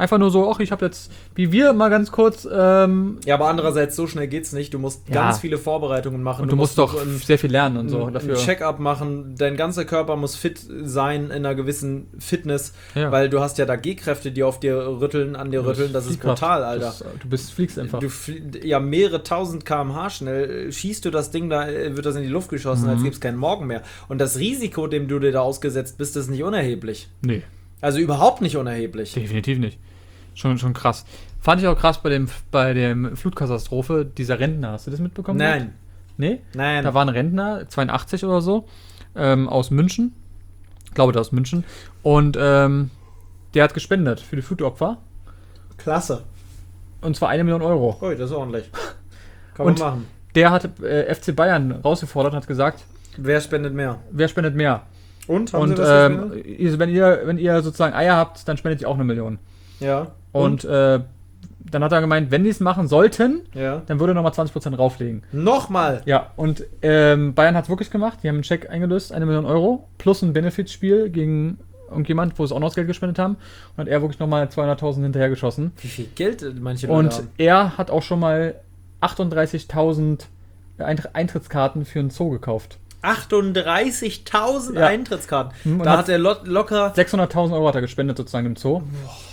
Einfach nur so, ach, ich habe jetzt, wie wir mal ganz kurz. Ja, aber andererseits, so schnell geht's nicht. Du musst ganz viele Vorbereitungen machen. Und du musst doch sehr viel lernen und so dafür. Ein Check-up machen. Dein ganzer Körper muss fit sein in einer gewissen Fitness, weil du hast ja da G-Kräfte, die auf dir rütteln, an dir rütteln. Das ist brutal, Alter. Du fliegst einfach. Mehrere tausend km/h schnell. Schießt du das Ding, da wird das in die Luft geschossen, als gäbe es keinen Morgen mehr. Und das Risiko, dem du dir da ausgesetzt bist, ist nicht unerheblich. Nee. Also überhaupt nicht unerheblich. Definitiv nicht. Schon krass. Fand ich auch krass bei der Flutkatastrophe, dieser Rentner. Hast du das mitbekommen? Nein. Nee? Nein. Da war ein Rentner, 82 oder so, aus München. Ich glaube, der aus München. Und der hat gespendet für die Flutopfer. Klasse. Und zwar 1 Million Euro. Oh, das ist ordentlich. Kann man machen. Der hat FC Bayern rausgefordert und hat gesagt, wer spendet mehr? Und? Haben Sie was wenn ihr sozusagen Eier habt, dann spendet ihr auch 1 Million. Ja. Und dann hat er gemeint, wenn die es machen sollten, dann würde er nochmal 20% rauflegen. Nochmal? Ja, und Bayern hat es wirklich gemacht. Die haben einen Scheck eingelöst, 1 Million Euro, plus ein Benefitspiel gegen irgendjemand, wo sie auch noch das Geld gespendet haben. Und hat er wirklich nochmal 200.000 hinterhergeschossen. Wie viel Geld manche Leute haben? Und er hat auch schon mal 38.000 Eintrittskarten für einen Zoo gekauft. 38.000 Eintrittskarten. Da hat er locker 600.000 Euro hat er gespendet sozusagen im Zoo.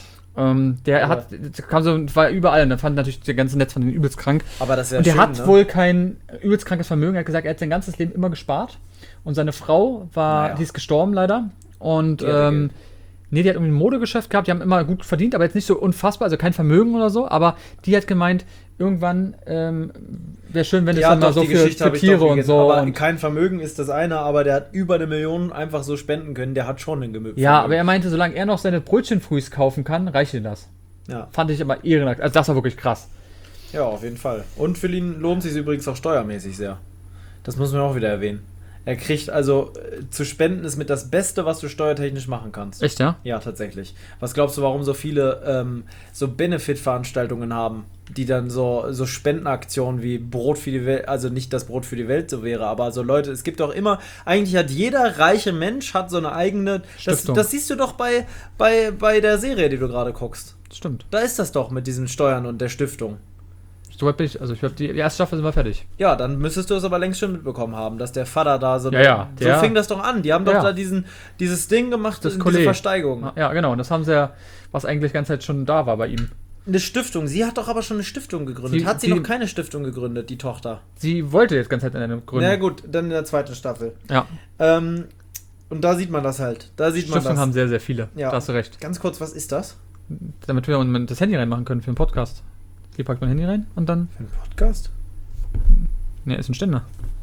War überall und da fand natürlich der ganze Netz von denen übelst krank. Aber das ist ja und der schön, hat wohl kein übelst krankes Vermögen. Er hat gesagt, er hat sein ganzes Leben immer gespart. Und seine Frau die ist gestorben leider. Und die hat irgendwie ein Modegeschäft gehabt, die haben immer gut verdient, aber jetzt nicht so unfassbar, also kein Vermögen oder so. Aber die hat gemeint, irgendwann wäre schön, wenn es dann mal so für Tiere und so. Aber kein Vermögen ist das eine, aber der hat über 1 Million einfach so spenden können, der hat schon ein Gemüse. Ja, aber er meinte, solange er noch seine Brötchen frühs kaufen kann, reicht ihm das. Ja. Fand ich aber ehrenhaft. Also das war wirklich krass. Ja, auf jeden Fall. Und für ihn lohnt sich übrigens auch steuermäßig sehr. Das muss man auch wieder erwähnen. Er kriegt also, zu spenden ist mit das Beste, was du steuertechnisch machen kannst. Echt, ja? Ja, tatsächlich. Was glaubst du, warum so viele so Benefit-Veranstaltungen haben, die dann so Spendenaktionen wie Brot für die Welt, also nicht das Brot für die Welt so wäre, aber so Leute, es gibt doch immer, eigentlich hat jeder reiche Mensch hat so eine eigene, das siehst du doch bei der Serie, die du gerade guckst. Stimmt. Da ist das doch mit diesen Steuern und der Stiftung. So weit bin ich, also ich glaube, die erste Staffel sind wir fertig. Ja, dann müsstest du es aber längst schon mitbekommen haben, dass der Vater da so... So fing das doch an. Die haben doch da dieses Ding gemacht, diese Versteigerung. Ja, genau. Und das haben sie ja, was eigentlich die ganze Zeit schon da war bei ihm. Eine Stiftung. Sie hat doch aber schon eine Stiftung gegründet. Hat sie noch keine Stiftung gegründet, die Tochter? Sie wollte jetzt die ganze Zeit eine gründen. Na gut, dann in der zweiten Staffel. Ja. Und da sieht man das halt. Stiftungen haben sehr, sehr viele. Ja. Da hast du recht. Ganz kurz, was ist das? Damit wir das Handy reinmachen können für einen Podcast. Hier packt man Handy rein und dann... Für einen Podcast? Ne, ist ein Ständer.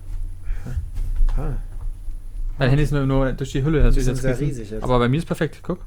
Mein Handy ist nur durch die Hülle. Das ist sehr riesig jetzt. Aber bei mir ist perfekt, guck.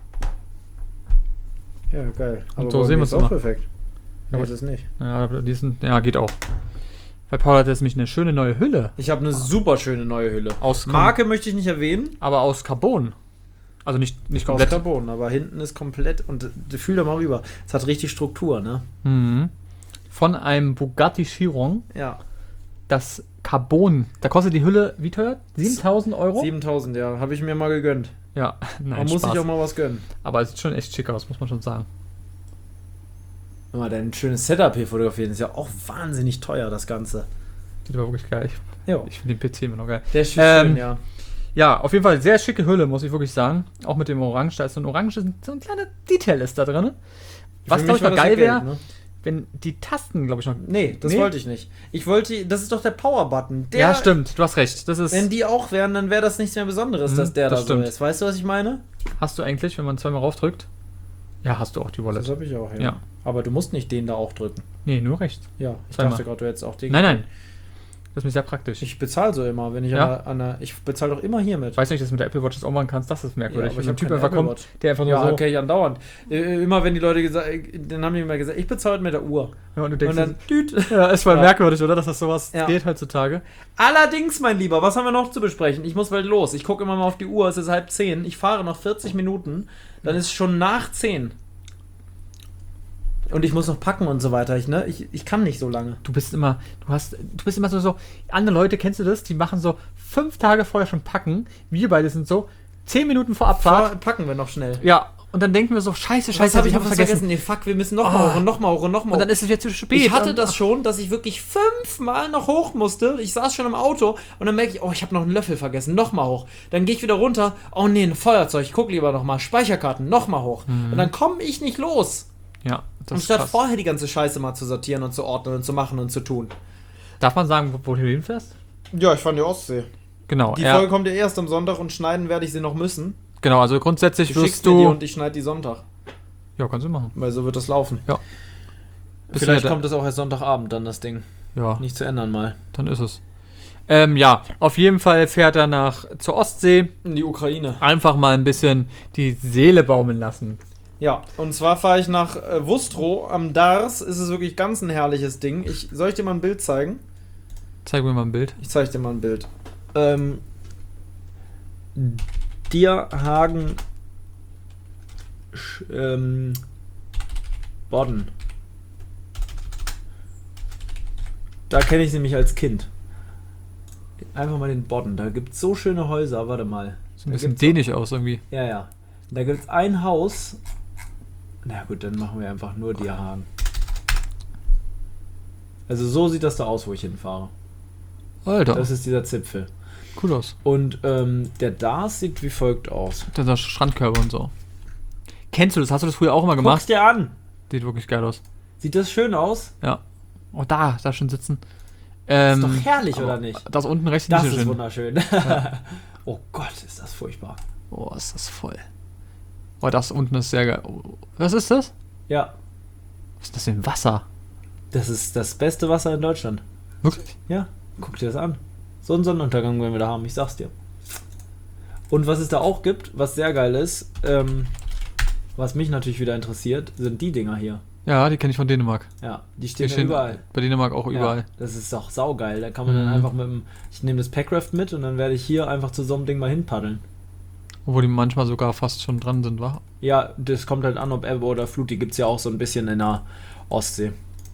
Ja, geil. Aber und so sehen wir es auch perfekt. Ja, das ist nicht. Ja, geht auch. Bei Paul hat jetzt nämlich eine schöne neue Hülle. Ich habe eine super schöne neue Hülle. Marke möchte ich nicht erwähnen. Aber aus Carbon. Also nicht komplett. Aus Carbon, aber hinten ist komplett, und fühl da mal rüber. Es hat richtig Struktur, ne? Mhm. Von einem Bugatti Chiron. Ja. Das Carbon. Da kostet die Hülle, wie teuer? 7.000 Euro? 7.000, ja. Habe ich mir mal gegönnt. Ja, nein, man muss sich auch mal was gönnen. Aber es sieht schon echt schick aus, muss man schon sagen. Wenn man dein schönes Setup hier fotografieren, ist ja auch wahnsinnig teuer, das Ganze. Sieht aber wirklich geil. Ich finde den PC immer noch geil. Der ist schön, ja. Ja, auf jeden Fall sehr schicke Hülle, muss ich wirklich sagen. Auch mit dem Orange. Da ist so ein Orange, so ein kleiner Detail ist da drin. Was, glaube ich, mal geil wäre, ne? Wenn die Tasten, glaube ich, noch... Nee, das wollte ich nicht. Das ist doch der Power-Button. Ja, stimmt, du hast recht. Das ist, wenn die auch wären, dann wäre das nichts mehr Besonderes, dass der das da so ist. Weißt du, was ich meine? Hast du eigentlich, wenn man zweimal raufdrückt? Ja, hast du auch die Wallet. Das habe ich auch, ja. Aber du musst nicht den da auch drücken. Nee, nur rechts. Ja, ich dachte gerade, du hättest auch den... Nein. Das ist mir sehr praktisch. Ich bezahle so immer, wenn ich ich bezahle doch immer hiermit. Weißt du nicht, dass du mit der Apple Watch das auch machen kannst? Das ist merkwürdig. Ja, aber wenn ein Typ einfach kommt, der einfach nur so... Ja, okay, ich andauernd. Immer wenn die Leute dann haben die immer gesagt, ich bezahle mit der Uhr. Ja, und du denkst, und dann, ja, ist voll merkwürdig, oder? Dass das sowas geht heutzutage. Allerdings, mein Lieber, was haben wir noch zu besprechen? Ich muss bald los. Ich gucke immer mal auf die Uhr, es ist 9:30. Ich fahre noch 40 Minuten, dann ist es schon nach 10. Und ich muss noch packen und so weiter. Ich kann nicht so lange. Du bist immer so, andere Leute, kennst du das? Die machen so 5 Tage vorher schon packen. Wir beide sind so 10 Minuten vor Abfahrt. Packen wir noch schnell. Ja, Und dann denken wir so, scheiße, ich habe vergessen. Nee, fuck, wir müssen nochmal hoch und nochmal hoch und nochmal hoch. Und dann ist es jetzt zu spät. Ich hatte das schon, dass ich wirklich 5-mal noch hoch musste. Ich saß schon im Auto und dann merke ich, ich habe noch einen Löffel vergessen. Nochmal hoch. Dann gehe ich wieder runter. Oh nee, ein Feuerzeug. Ich guck lieber nochmal. Speicherkarten. Nochmal hoch. Und dann komme ich nicht los. Ja, das anstatt ist vorher die ganze Scheiße mal zu sortieren und zu ordnen und zu machen und zu tun. Darf man sagen, wo du hinfährst? Ja, ich fahre in die Ostsee. Genau. Die Folge kommt ja erst am Sonntag und schneiden werde ich sie noch müssen. Genau, also grundsätzlich wirst du... und ich schneide die Sonntag. Ja, kannst du machen. Weil so wird das laufen. Ja. Vielleicht kommt es auch erst Sonntagabend dann, das Ding. Ja. Nicht zu ändern mal. Dann ist es. Ja, auf jeden Fall fährt er zur Ostsee. In die Ukraine. Einfach mal ein bisschen die Seele baumeln lassen. Ja, und zwar fahre ich nach Wustrow am Dars. Ist es wirklich ganz ein herrliches Ding. Soll ich dir mal ein Bild zeigen? Zeig mir mal ein Bild. Ich zeige dir mal ein Bild. Dierhagen Bodden. Da kenne ich sie nämlich als Kind. Einfach mal den Bodden. Da gibt es so schöne Häuser. Warte mal. So ein bisschen dänisch aus irgendwie. Ja. Da gibt es ein Haus. Na gut, dann machen wir einfach nur Dierhagen. Also so sieht das da aus, wo ich hinfahre. Alter. Das ist dieser Zipfel. Cool aus. Und der Dars sieht wie folgt aus. Der Strandkörper und so. Kennst du das? Hast du das früher auch immer gemacht? Guck's dir an. Sieht wirklich geil aus. Sieht das schön aus? Ja. Oh, da schon sitzen. Ist doch herrlich, oder nicht? Das unten rechts ist nicht so schön. Das ist wunderschön. Ja. Oh Gott, ist das furchtbar. Oh, ist das voll. Oh, das unten ist sehr geil. Oh, was ist das? Ja. Was ist das denn? Wasser? Das ist das beste Wasser in Deutschland. Wirklich? Ja, guck dir das an. So einen Sonnenuntergang werden wir da haben, ich sag's dir. Und was es da auch gibt, was sehr geil ist, was mich natürlich wieder interessiert, sind die Dinger hier. Ja, die kenne ich von Dänemark. Ja, die stehen ja überall. Bei Dänemark auch überall. Ja, das ist doch saugeil. Da kann man dann einfach ich nehme das Packraft mit und dann werde ich hier einfach zu so einem Ding mal hinpaddeln. Obwohl die manchmal sogar fast schon dran sind, wa? Ja, das kommt halt an, ob Ebbe oder Flut. Die gibt's ja auch so ein bisschen in der Ostsee.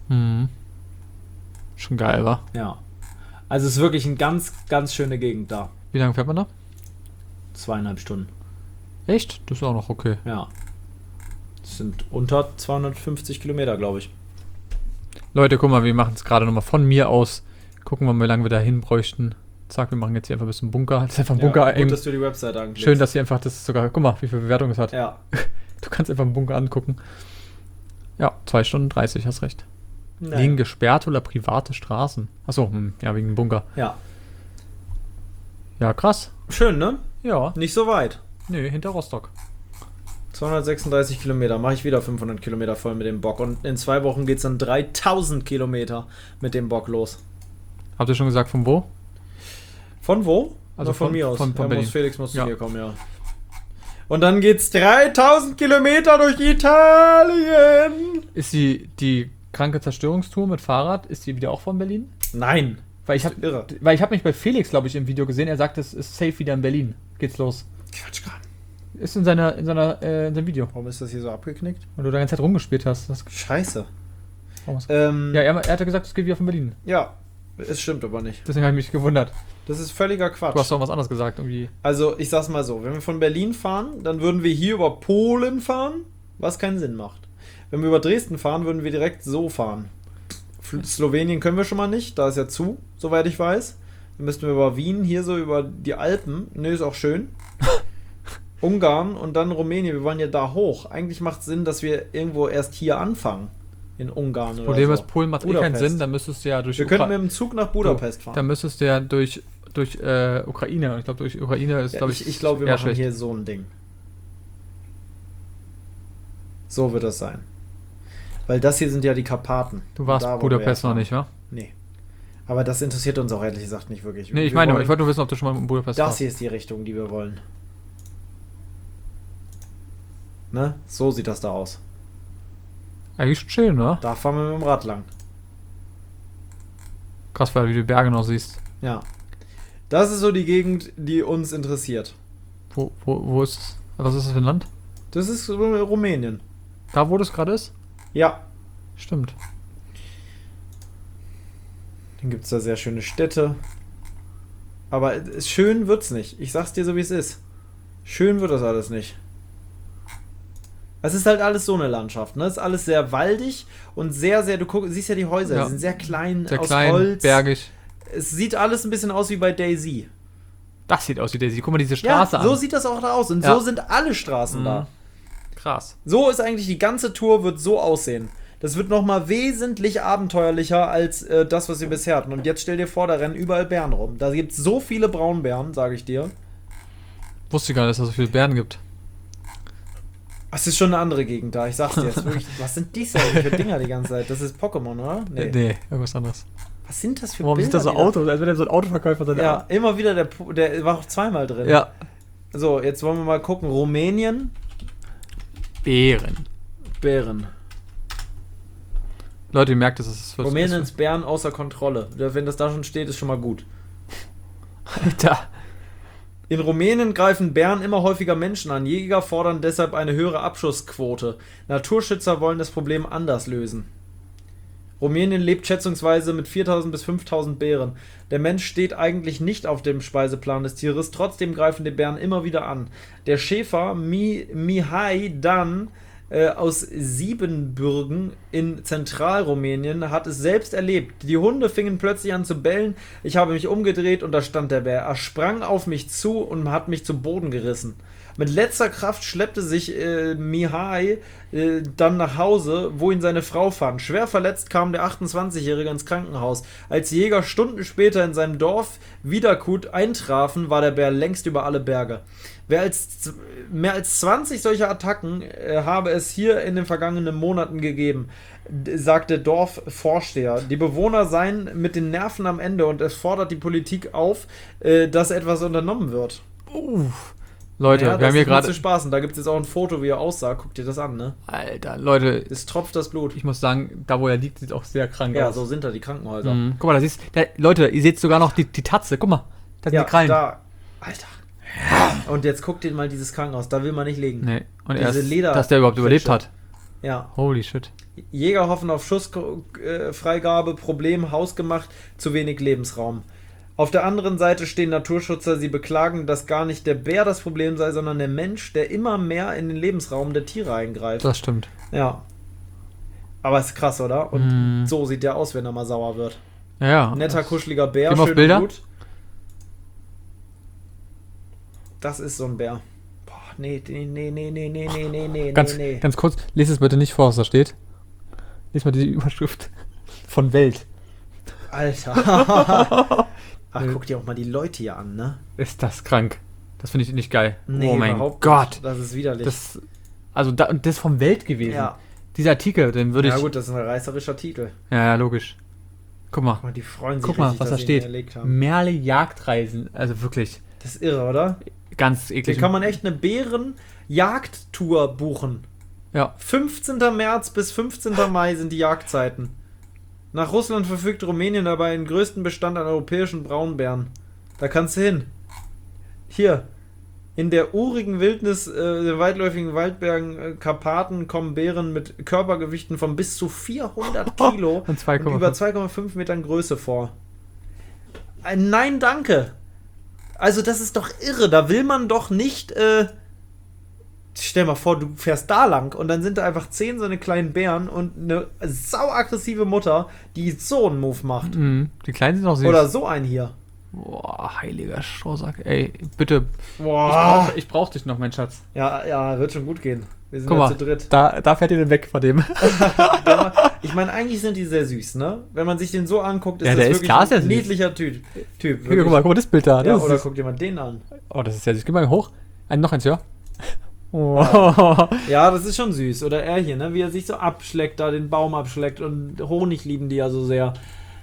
Schon geil, wa? Ja. Also es ist wirklich eine ganz, ganz schöne Gegend da. Wie lange fährt man da? 2,5 Stunden. Echt? Das ist auch noch okay. Ja. Das sind unter 250 Kilometer, glaube ich. Leute, guck mal, wir machen es gerade nochmal von mir aus. Gucken wir mal, wie lange wir da hin bräuchten. Zack, wir machen jetzt hier einfach ein bisschen Bunker. Das ist einfach ein Bunker. Gut, dass du die Website anklickst. Schön, dass sie einfach das sogar... Guck mal, wie viel Bewertung es hat. Ja. Du kannst einfach einen Bunker angucken. Ja, 2 Stunden 30, hast recht. Nein. Liegen gesperrte oder private Straßen? Achso, ja, wegen dem Bunker. Ja. Ja, krass. Schön, ne? Ja. Nicht so weit. Nö, hinter Rostock. 236 Kilometer. Mache ich wieder 500 Kilometer voll mit dem Bock. Und in 2 Wochen geht es dann 3000 Kilometer mit dem Bock los. Habt ihr schon gesagt, von wo? Von wo? Also von mir aus. Von Berlin. Felix muss zu mir kommen, ja. Und dann geht's 3000 Kilometer durch Italien. Ist die kranke Zerstörungstour mit Fahrrad, ist die wieder auch von Berlin? Nein. Weil ich habe mich bei Felix, glaube ich, im Video gesehen, er sagt, es ist safe wieder in Berlin. Geht's los. Quatsch gerade. Ist in seinem Video. Warum ist das hier so abgeknickt? Weil du da ganze Zeit rumgespielt hast. Scheiße. Ja, er hat ja gesagt, es geht wieder von Berlin. Ja, es stimmt aber nicht. Deswegen habe ich mich gewundert. Das ist völliger Quatsch. Du hast doch was anderes gesagt irgendwie. Also, ich sag's mal so, wenn wir von Berlin fahren, dann würden wir hier über Polen fahren, was keinen Sinn macht. Wenn wir über Dresden fahren, würden wir direkt so fahren. Slowenien können wir schon mal nicht, da ist ja zu, soweit ich weiß. Dann müssten wir über Wien, hier so über die Alpen. Nö, ist auch schön. Ungarn und dann Rumänien, wir wollen ja da hoch. Eigentlich macht es Sinn, dass wir irgendwo erst hier anfangen. In Ungarn oder Problem so. ist, Polen macht keinen Sinn, dann müsstest du ja durch... Wir könnten mit dem Zug nach Budapest fahren. Dann müsstest du ja durch Ukraine. Ich glaube, durch Ukraine ist, glaube ich... Ich glaube, wir machen schlecht. Hier so ein Ding. So wird das sein. Weil das hier sind ja die Karpaten. Du warst Budapest noch nicht, wa? Nee. Aber das interessiert uns auch ehrlich gesagt nicht wirklich. Nee, ich wollte nur wissen, ob du schon mal in Budapest warst. Das hier ist die Richtung, die wir wollen. Ne? So sieht das da aus. Eigentlich schön, ne? Da fahren wir mit dem Rad lang. Krass, weil du die Berge noch siehst. Ja. Das ist so die Gegend, die uns interessiert. Wo ist es? Was ist das für ein Land? Das ist Rumänien. Da, wo das gerade ist? Ja. Stimmt. Dann gibt es da sehr schöne Städte. Aber schön wird's nicht. Ich sag's dir so, wie es ist. Schön wird das alles nicht. Es ist halt alles so eine Landschaft, ne? Es ist alles sehr waldig und sehr, sehr, siehst ja die Häuser, die sind sehr klein, sehr aus klein, Holz. Bergig. Es sieht alles ein bisschen aus wie bei Daisy. Das sieht aus wie Daisy. Guck mal diese Straße an. So sieht das auch da aus. Und so sind alle Straßen da. Krass. So ist eigentlich die ganze Tour, wird so aussehen. Das wird nochmal wesentlich abenteuerlicher als das, was wir bisher hatten. Und jetzt stell dir vor, da rennen überall Bären rum. Da gibt es so viele Braunbären, sage ich dir. Wusste ich gar nicht, dass es so viele Bären gibt. Es ist schon eine andere Gegend da, ich sag's dir jetzt wirklich. Was sind dies denn für Dinger die ganze Zeit? Das ist Pokémon, oder? Nee, irgendwas anderes. Was sind das für Warum Bilder? Warum sind da so Autos? Als wenn der so ein Autoverkäufer sein. Ja, immer wieder, der war auch zweimal drin. Ja. So, jetzt wollen wir mal gucken. Rumänien. Bären. Leute, ihr merkt, dass es wird. Rumäniens Bären außer Kontrolle. Wenn das da schon steht, ist schon mal gut. Alter. In Rumänien greifen Bären immer häufiger Menschen an. Jäger fordern deshalb eine höhere Abschussquote. Naturschützer wollen das Problem anders lösen. Rumänien lebt schätzungsweise mit 4.000 bis 5.000 Bären. Der Mensch steht eigentlich nicht auf dem Speiseplan des Tieres, trotzdem greifen die Bären immer wieder an. Der Schäfer Mihai Dan aus Siebenbürgen in Zentralrumänien hat es selbst erlebt. Die Hunde fingen plötzlich an zu bellen. Ich habe mich umgedreht und da stand der Bär. Er sprang auf mich zu und hat mich zu Boden gerissen. Mit letzter Kraft schleppte sich Mihai dann nach Hause, wo ihn seine Frau fand. Schwer verletzt kam der 28-Jährige ins Krankenhaus. Als die Jäger Stunden später in seinem Dorf Wiedakut eintrafen, war der Bär längst über alle Berge. Mehr als 20 solcher Attacken habe es hier in den vergangenen Monaten gegeben, sagte Dorfvorsteher. Die Bewohner seien mit den Nerven am Ende und es fordert die Politik auf, dass etwas unternommen wird. Leute, wir haben hier gerade zu spaßen. Da gibt es jetzt auch ein Foto, wie er aussah. Guck dir das an, ne? Alter, Leute. Es tropft das Blut. Ich muss sagen, da wo er liegt, sieht auch sehr krank aus. Ja, so sind da die Krankenhäuser. Guck mal, Leute, ihr seht sogar noch die Tatze. Guck mal, da sind die Krallen. Da. Alter. Und jetzt guckt dir mal dieses Krankenhaus. Da will man nicht liegen. Nee. Und erst, dass der überhaupt überlebt hat. Ja. Holy shit. Jäger hoffen auf Schussfreigabe. Problem hausgemacht. Zu wenig Lebensraum. Auf der anderen Seite stehen Naturschützer, sie beklagen, dass gar nicht der Bär das Problem sei, sondern der Mensch, der immer mehr in den Lebensraum der Tiere eingreift. Das stimmt. Ja. Aber ist krass, oder? Und so sieht der aus, wenn er mal sauer wird. Ja. Netter, kuscheliger Bär, schön Bilder? Und gut. Das ist so ein Bär. Boah, nee. Ganz kurz, lese es bitte nicht vor, was da steht. Lies mal die Überschrift von Welt. Alter. Ach, guck dir auch mal die Leute hier an, ne? Ist das krank. Das finde ich nicht geil. Nee, oh mein Gott. Das ist widerlich. Das ist vom Welt gewesen. Ja. Dieser Artikel, den würde ich... Ja gut, das ist ein reißerischer Titel. Ja, logisch. Guck mal. Die freuen sich Guck mal, was da steht. Merle Jagdreisen. Also wirklich. Das ist irre, oder? Ganz eklig. Hier kann man echt eine Bärenjagdtour buchen. Ja. 15. März bis 15. Mai sind die Jagdzeiten. Nach Russland verfügt Rumänien dabei den größten Bestand an europäischen Braunbären. Da kannst du hin. Hier. In der urigen Wildnis der weitläufigen Waldbergen Karpaten kommen Bären mit Körpergewichten von bis zu 400 Kilo und über 2,5 Metern Größe vor. Nein, danke. Also das ist doch irre. Da will man doch nicht... Stell mal vor, du fährst da lang und dann sind da einfach 10 so eine kleinen Bären und eine sauaggressive Mutter, die so einen Move macht. Die Kleinen sind auch süß. Oder so einen hier. Boah, heiliger Strohsack. Ey, bitte. Boah. Ich brauch dich noch, mein Schatz. Ja, wird schon gut gehen. Wir sind Guck mal, zu dritt. Da fährt ihr denn weg von dem. Ich meine, eigentlich sind die sehr süß, ne? Wenn man sich den so anguckt, ist das wirklich klar, ein niedlicher Typ. Guck mal das Bild da. Ja, oder guck dir mal den an. Oh, das ist ja süß. Gib mal hoch. Noch eins, ja? Oh. Ja, das ist schon süß. Oder er hier, ne? Wie er sich so abschleckt, da den Baum abschleckt. Und Honig lieben die ja so sehr.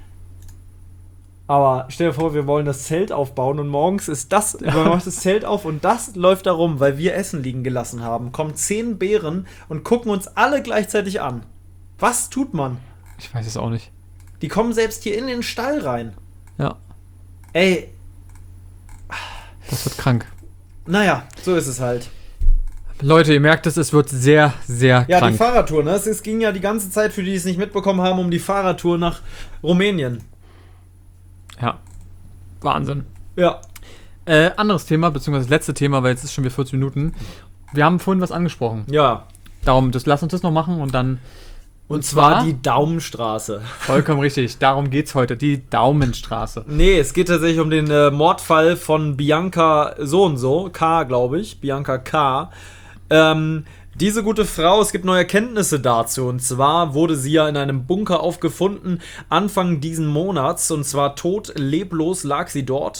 Aber stell dir vor, wir wollen das Zelt aufbauen und morgens ist man macht das Zelt auf und das läuft da rum, weil wir Essen liegen gelassen haben. Kommen 10 Bären und gucken uns alle gleichzeitig an. Was tut man? Ich weiß es auch nicht. Die kommen selbst hier in den Stall rein. Ja. Ey. Das wird krank. Naja, so ist es halt. Leute, ihr merkt es wird sehr, sehr krank. Ja, die Fahrradtour, ne? Es ging ja die ganze Zeit, für die es nicht mitbekommen haben, um die Fahrradtour nach Rumänien. Ja. Wahnsinn. Ja. Anderes Thema, beziehungsweise das letzte Thema, weil jetzt ist schon wieder 40 Minuten. Wir haben vorhin was angesprochen. Ja. Darum, lass uns das noch machen und dann... Und zwar die Daumenstraße. Vollkommen richtig, darum geht's heute, die Daumenstraße. Nee, es geht tatsächlich um den Mordfall von Bianca so und so, K, glaube ich, Bianca K. Diese gute Frau, es gibt neue Erkenntnisse dazu. Und zwar wurde sie ja in einem Bunker aufgefunden, Anfang diesen Monats. Und zwar tot, leblos lag sie dort.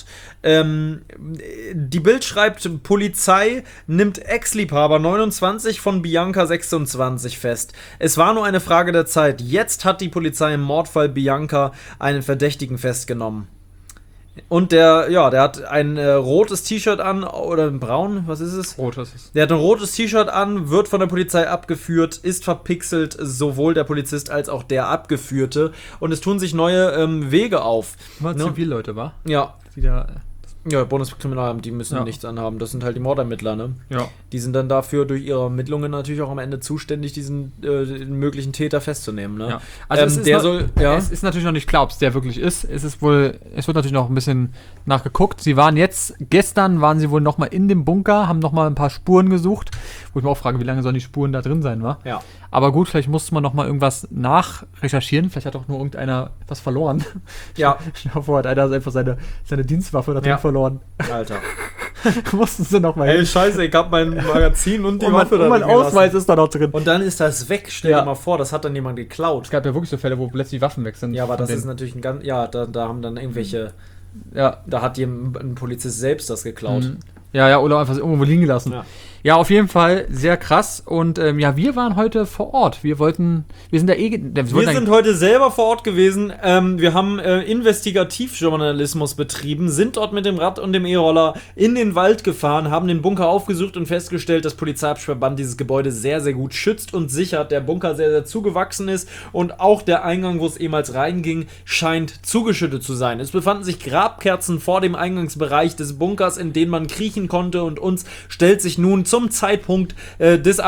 Die Bild schreibt, Polizei nimmt Ex-Liebhaber 29 von Bianca 26 fest. Es war nur eine Frage der Zeit. Jetzt hat die Polizei im Mordfall Bianca einen Verdächtigen festgenommen. Und der hat ein rotes T-Shirt an, oder ein braun, was ist es? Rotes. Der hat ein rotes T-Shirt an, wird von der Polizei abgeführt, ist verpixelt, sowohl der Polizist als auch der Abgeführte. Und es tun sich neue Wege auf. War Zivilleute, wa? Ja. Die da... Ja, Bundeskriminalamt, die müssen nichts anhaben. Das sind halt die Mordermittler, ne? Ja. Die sind dann dafür durch ihre Ermittlungen natürlich auch am Ende zuständig, diesen möglichen Täter festzunehmen, ne? Ja. Also es ist natürlich noch nicht klar, ob es der wirklich ist. Es wird natürlich noch ein bisschen nachgeguckt. Gestern waren sie wohl noch mal in dem Bunker, haben noch mal ein paar Spuren gesucht. Wo ich mir auch frage, wie lange sollen die Spuren da drin sein, wa? Ja. Aber gut, vielleicht musste man noch mal irgendwas nachrecherchieren. Vielleicht hat auch nur irgendeiner was verloren. Ja. Davor hat einer einfach seine Dienstwaffe da drin verloren. Alter. Mussten sie noch mal hin. Ey, scheiße, ich hab mein Magazin und die Waffe da drin. Und mein Ausweis ist da noch drin. Und dann ist das weg. Stell dir mal vor, das hat dann jemand geklaut. Es gab ja wirklich so Fälle, wo plötzlich Waffen weg sind. Ja, aber das ist natürlich ein ganz... Ja, da haben dann irgendwelche... Ja, da hat ein Polizist selbst das geklaut. Mhm. Ja, oder einfach irgendwo liegen gelassen. Ja, auf jeden Fall sehr krass. Und wir waren heute vor Ort. Wir sind heute selber vor Ort gewesen. Wir haben Investigativjournalismus betrieben, sind dort mit dem Rad und dem E-Roller in den Wald gefahren, haben den Bunker aufgesucht und festgestellt, dass Polizeiabsperrband dieses Gebäude sehr, sehr gut schützt und sichert. Der Bunker sehr, sehr zugewachsen ist und auch der Eingang, wo es ehemals reinging, scheint zugeschüttet zu sein. Es befanden sich Grabkerzen vor dem Eingangsbereich des Bunkers, in den man kriechen konnte, und uns stellt sich nun zum Zeitpunkt des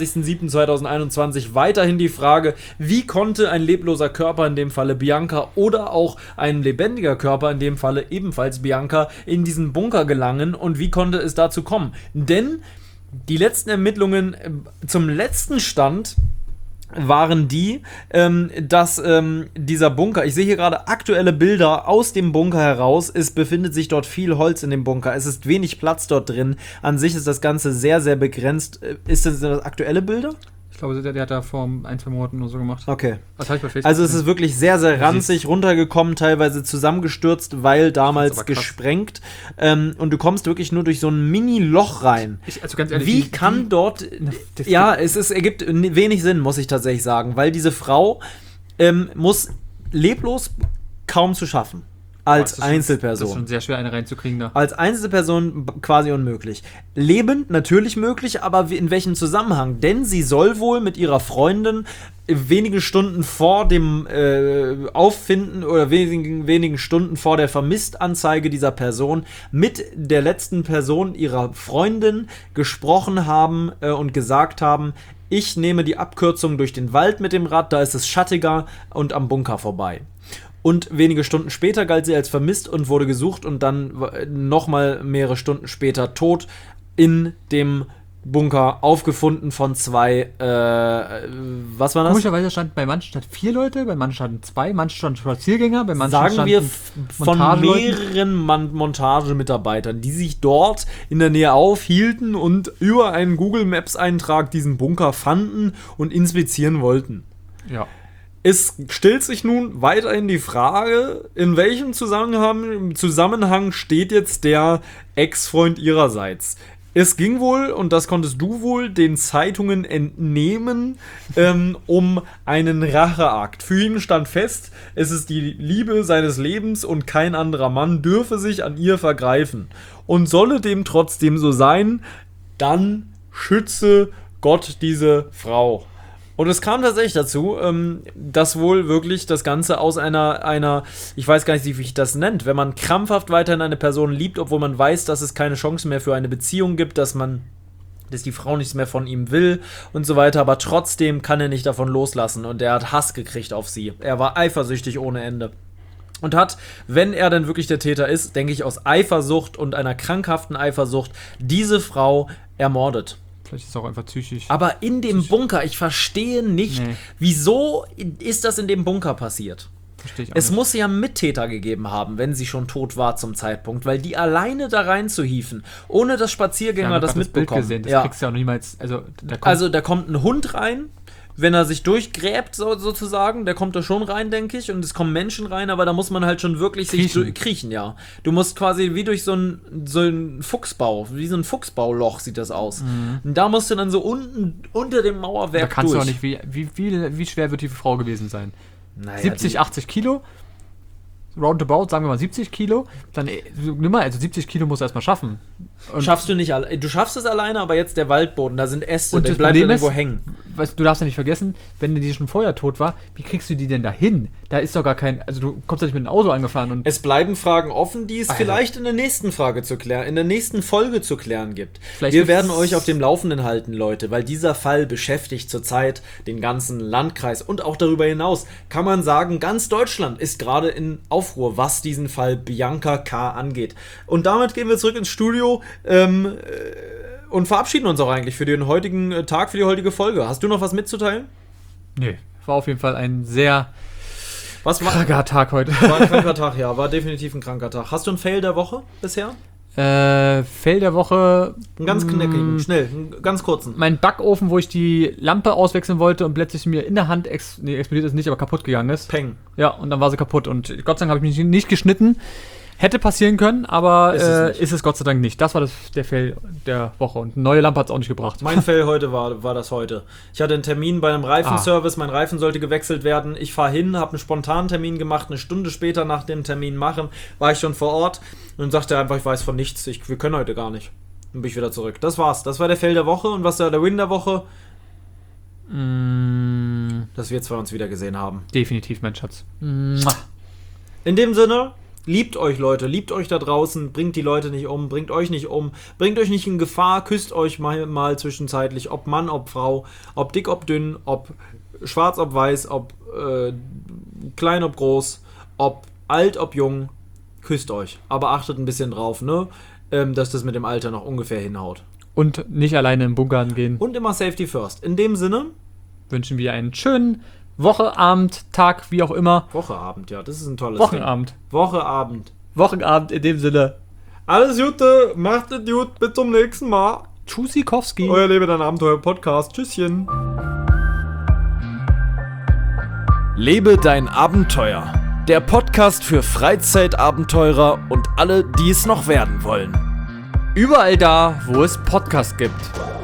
28.07.2021 weiterhin die Frage, wie konnte ein lebloser Körper, in dem Falle Bianca, oder auch ein lebendiger Körper, in dem Falle ebenfalls Bianca, in diesen Bunker gelangen, und wie konnte es dazu kommen? Denn die letzten Ermittlungen zum letzten Stand waren die, dass dieser Bunker, ich sehe hier gerade aktuelle Bilder aus dem Bunker heraus, es befindet sich dort viel Holz in dem Bunker, es ist wenig Platz dort drin, an sich ist das Ganze sehr, sehr begrenzt. Sind das aktuelle Bilder? Ich glaube, der hat da vor 1-2 Monaten oder so gemacht. Okay. Was habe ich bei Facebook also es ist wirklich sehr, sehr ranzig runtergekommen, teilweise zusammengestürzt, weil damals gesprengt. Und du kommst wirklich nur durch so ein Mini-Loch rein. Also ganz ehrlich, wie kann dort... Ja, es ergibt wenig Sinn, muss ich tatsächlich sagen, weil diese Frau muss leblos kaum zu schaffen. Als Einzelperson. Das ist schon sehr schwer, eine reinzukriegen da. Als Einzelperson quasi unmöglich. Lebend natürlich möglich, aber in welchem Zusammenhang? Denn sie soll wohl mit ihrer Freundin wenige Stunden vor dem Auffinden oder wenigen Stunden vor der Vermisstanzeige dieser Person mit der letzten Person ihrer Freundin gesprochen haben und gesagt haben, ich nehme die Abkürzung durch den Wald mit dem Rad, da ist es schattiger, und am Bunker vorbei. Und wenige Stunden später galt sie als vermisst und wurde gesucht und dann nochmal mehrere Stunden später tot in dem Bunker, aufgefunden von 2, was war das? Komischerweise stand bei manchen stand 4 Leute, bei manchen standen 2, manche standen Spaziergänger, bei manchen sagen wir von mehreren Montagemitarbeitern, die sich dort in der Nähe aufhielten und über einen Google Maps Eintrag diesen Bunker fanden und inspizieren wollten. Ja. Es stellt sich nun weiterhin die Frage, in welchem Zusammenhang steht jetzt der Ex-Freund ihrerseits? Es ging wohl, und das konntest du wohl den Zeitungen entnehmen, um einen Racheakt. Für ihn stand fest, es ist die Liebe seines Lebens und kein anderer Mann dürfe sich an ihr vergreifen. Und solle dem trotzdem so sein, dann schütze Gott diese Frau. Und es kam tatsächlich dazu, dass wohl wirklich das Ganze aus einer, ich weiß gar nicht, wie ich das nennt, wenn man krampfhaft weiterhin eine Person liebt, obwohl man weiß, dass es keine Chance mehr für eine Beziehung gibt, dass die Frau nichts mehr von ihm will und so weiter, aber trotzdem kann er nicht davon loslassen und er hat Hass gekriegt auf sie. Er war eifersüchtig ohne Ende. Und hat, wenn er denn wirklich der Täter ist, denke ich, aus Eifersucht und einer krankhaften Eifersucht diese Frau ermordet. Vielleicht ist es auch einfach psychisch. Aber in dem Bunker, ich verstehe nicht, wieso ist das in dem Bunker passiert? Verstehe ich auch nicht. Muss ja Mittäter gegeben haben, wenn sie schon tot war zum Zeitpunkt, weil die alleine da rein zu hieven, ohne dass Spaziergänger das mitbekommen. Bild gesehen. Das kriegst du ja auch niemals. Da kommt ein Hund rein, wenn er sich durchgräbt, sozusagen, der kommt da schon rein, denke ich, und es kommen Menschen rein, aber da muss man halt schon wirklich kriechen, ja. Du musst quasi wie durch so ein Fuchsbau, wie so ein Fuchsbauloch sieht das aus. Mhm. Und da musst du dann so unten unter dem Mauerwerk da kannst du auch nicht, wie schwer wird die Frau gewesen sein? Naja, 70, 80 Kilo? Roundabout, sagen wir mal 70 Kilo, dann nimm mal, also 70 Kilo musst du erstmal schaffen. Und schaffst du nicht, du schaffst es alleine, aber jetzt der Waldboden, da sind Äste, der bleibt irgendwo hängen. Du darfst ja nicht vergessen, wenn die schon vorher tot war, wie kriegst du die denn da hin? Da ist doch gar kein, also du kommst ja nicht mit einem Auto angefahren. Und es bleiben Fragen offen, die es vielleicht in der nächsten Folge zu klären gibt. Wir werden euch auf dem Laufenden halten, Leute, weil dieser Fall beschäftigt zurzeit den ganzen Landkreis und auch darüber hinaus, kann man sagen, ganz Deutschland ist gerade in Aufruhr, was diesen Fall Bianca K. angeht. Und damit gehen wir zurück ins Studio und verabschieden uns auch eigentlich für den heutigen Tag, für die heutige Folge. Hast du noch was mitzuteilen? Nee, war auf jeden Fall ein sehr kranker Tag heute. War ein kranker Tag, ja, war definitiv ein kranker Tag. Hast du einen Fail der Woche bisher? Fail der Woche. Einen ganz knackigen, schnell, einen ganz kurzen. Mein Backofen, wo ich die Lampe auswechseln wollte und plötzlich mir in der Hand explodiert ist nicht, aber kaputt gegangen ist. Peng. Ja, und dann war sie kaputt und Gott sei Dank habe ich mich nicht geschnitten. Hätte passieren können, aber ist es Gott sei Dank nicht. Das war der Fail der Woche und eine neue Lampe hat es auch nicht gebracht. Mein Fail heute war das heute. Ich hatte einen Termin bei einem Reifenservice, mein Reifen sollte gewechselt werden. Ich fahre hin, habe einen spontanen Termin gemacht, eine Stunde später nach dem Termin machen, war ich schon vor Ort und sagte einfach, ich weiß von nichts, wir können heute gar nicht. Dann bin ich wieder zurück. Das war's. Das war der Fail der Woche und was war der Win der Woche? Dass wir zwei uns wieder gesehen haben. Definitiv, mein Schatz. In dem Sinne, liebt euch, Leute, liebt euch da draußen, bringt die Leute nicht um, bringt euch nicht um, bringt euch nicht in Gefahr, küsst euch mal zwischenzeitlich, ob Mann, ob Frau, ob dick, ob dünn, ob schwarz, ob weiß, ob klein, ob groß, ob alt, ob jung, küsst euch. Aber achtet ein bisschen drauf, ne, dass das mit dem Alter noch ungefähr hinhaut. Und nicht alleine im Bunker gehen. Und immer Safety first. In dem Sinne wünschen wir einen schönen Woche, Abend, Tag, wie auch immer. Wocheabend, ja, das ist ein tolles Wochenabend. Ding. Wochenabend in dem Sinne. Alles Gute, macht es gut, bis zum nächsten Mal. Tschüssikowski. Euer Lebe dein Abenteuer Podcast. Tschüsschen. Lebe dein Abenteuer. Der Podcast für Freizeitabenteurer und alle, die es noch werden wollen. Überall da, wo es Podcasts gibt.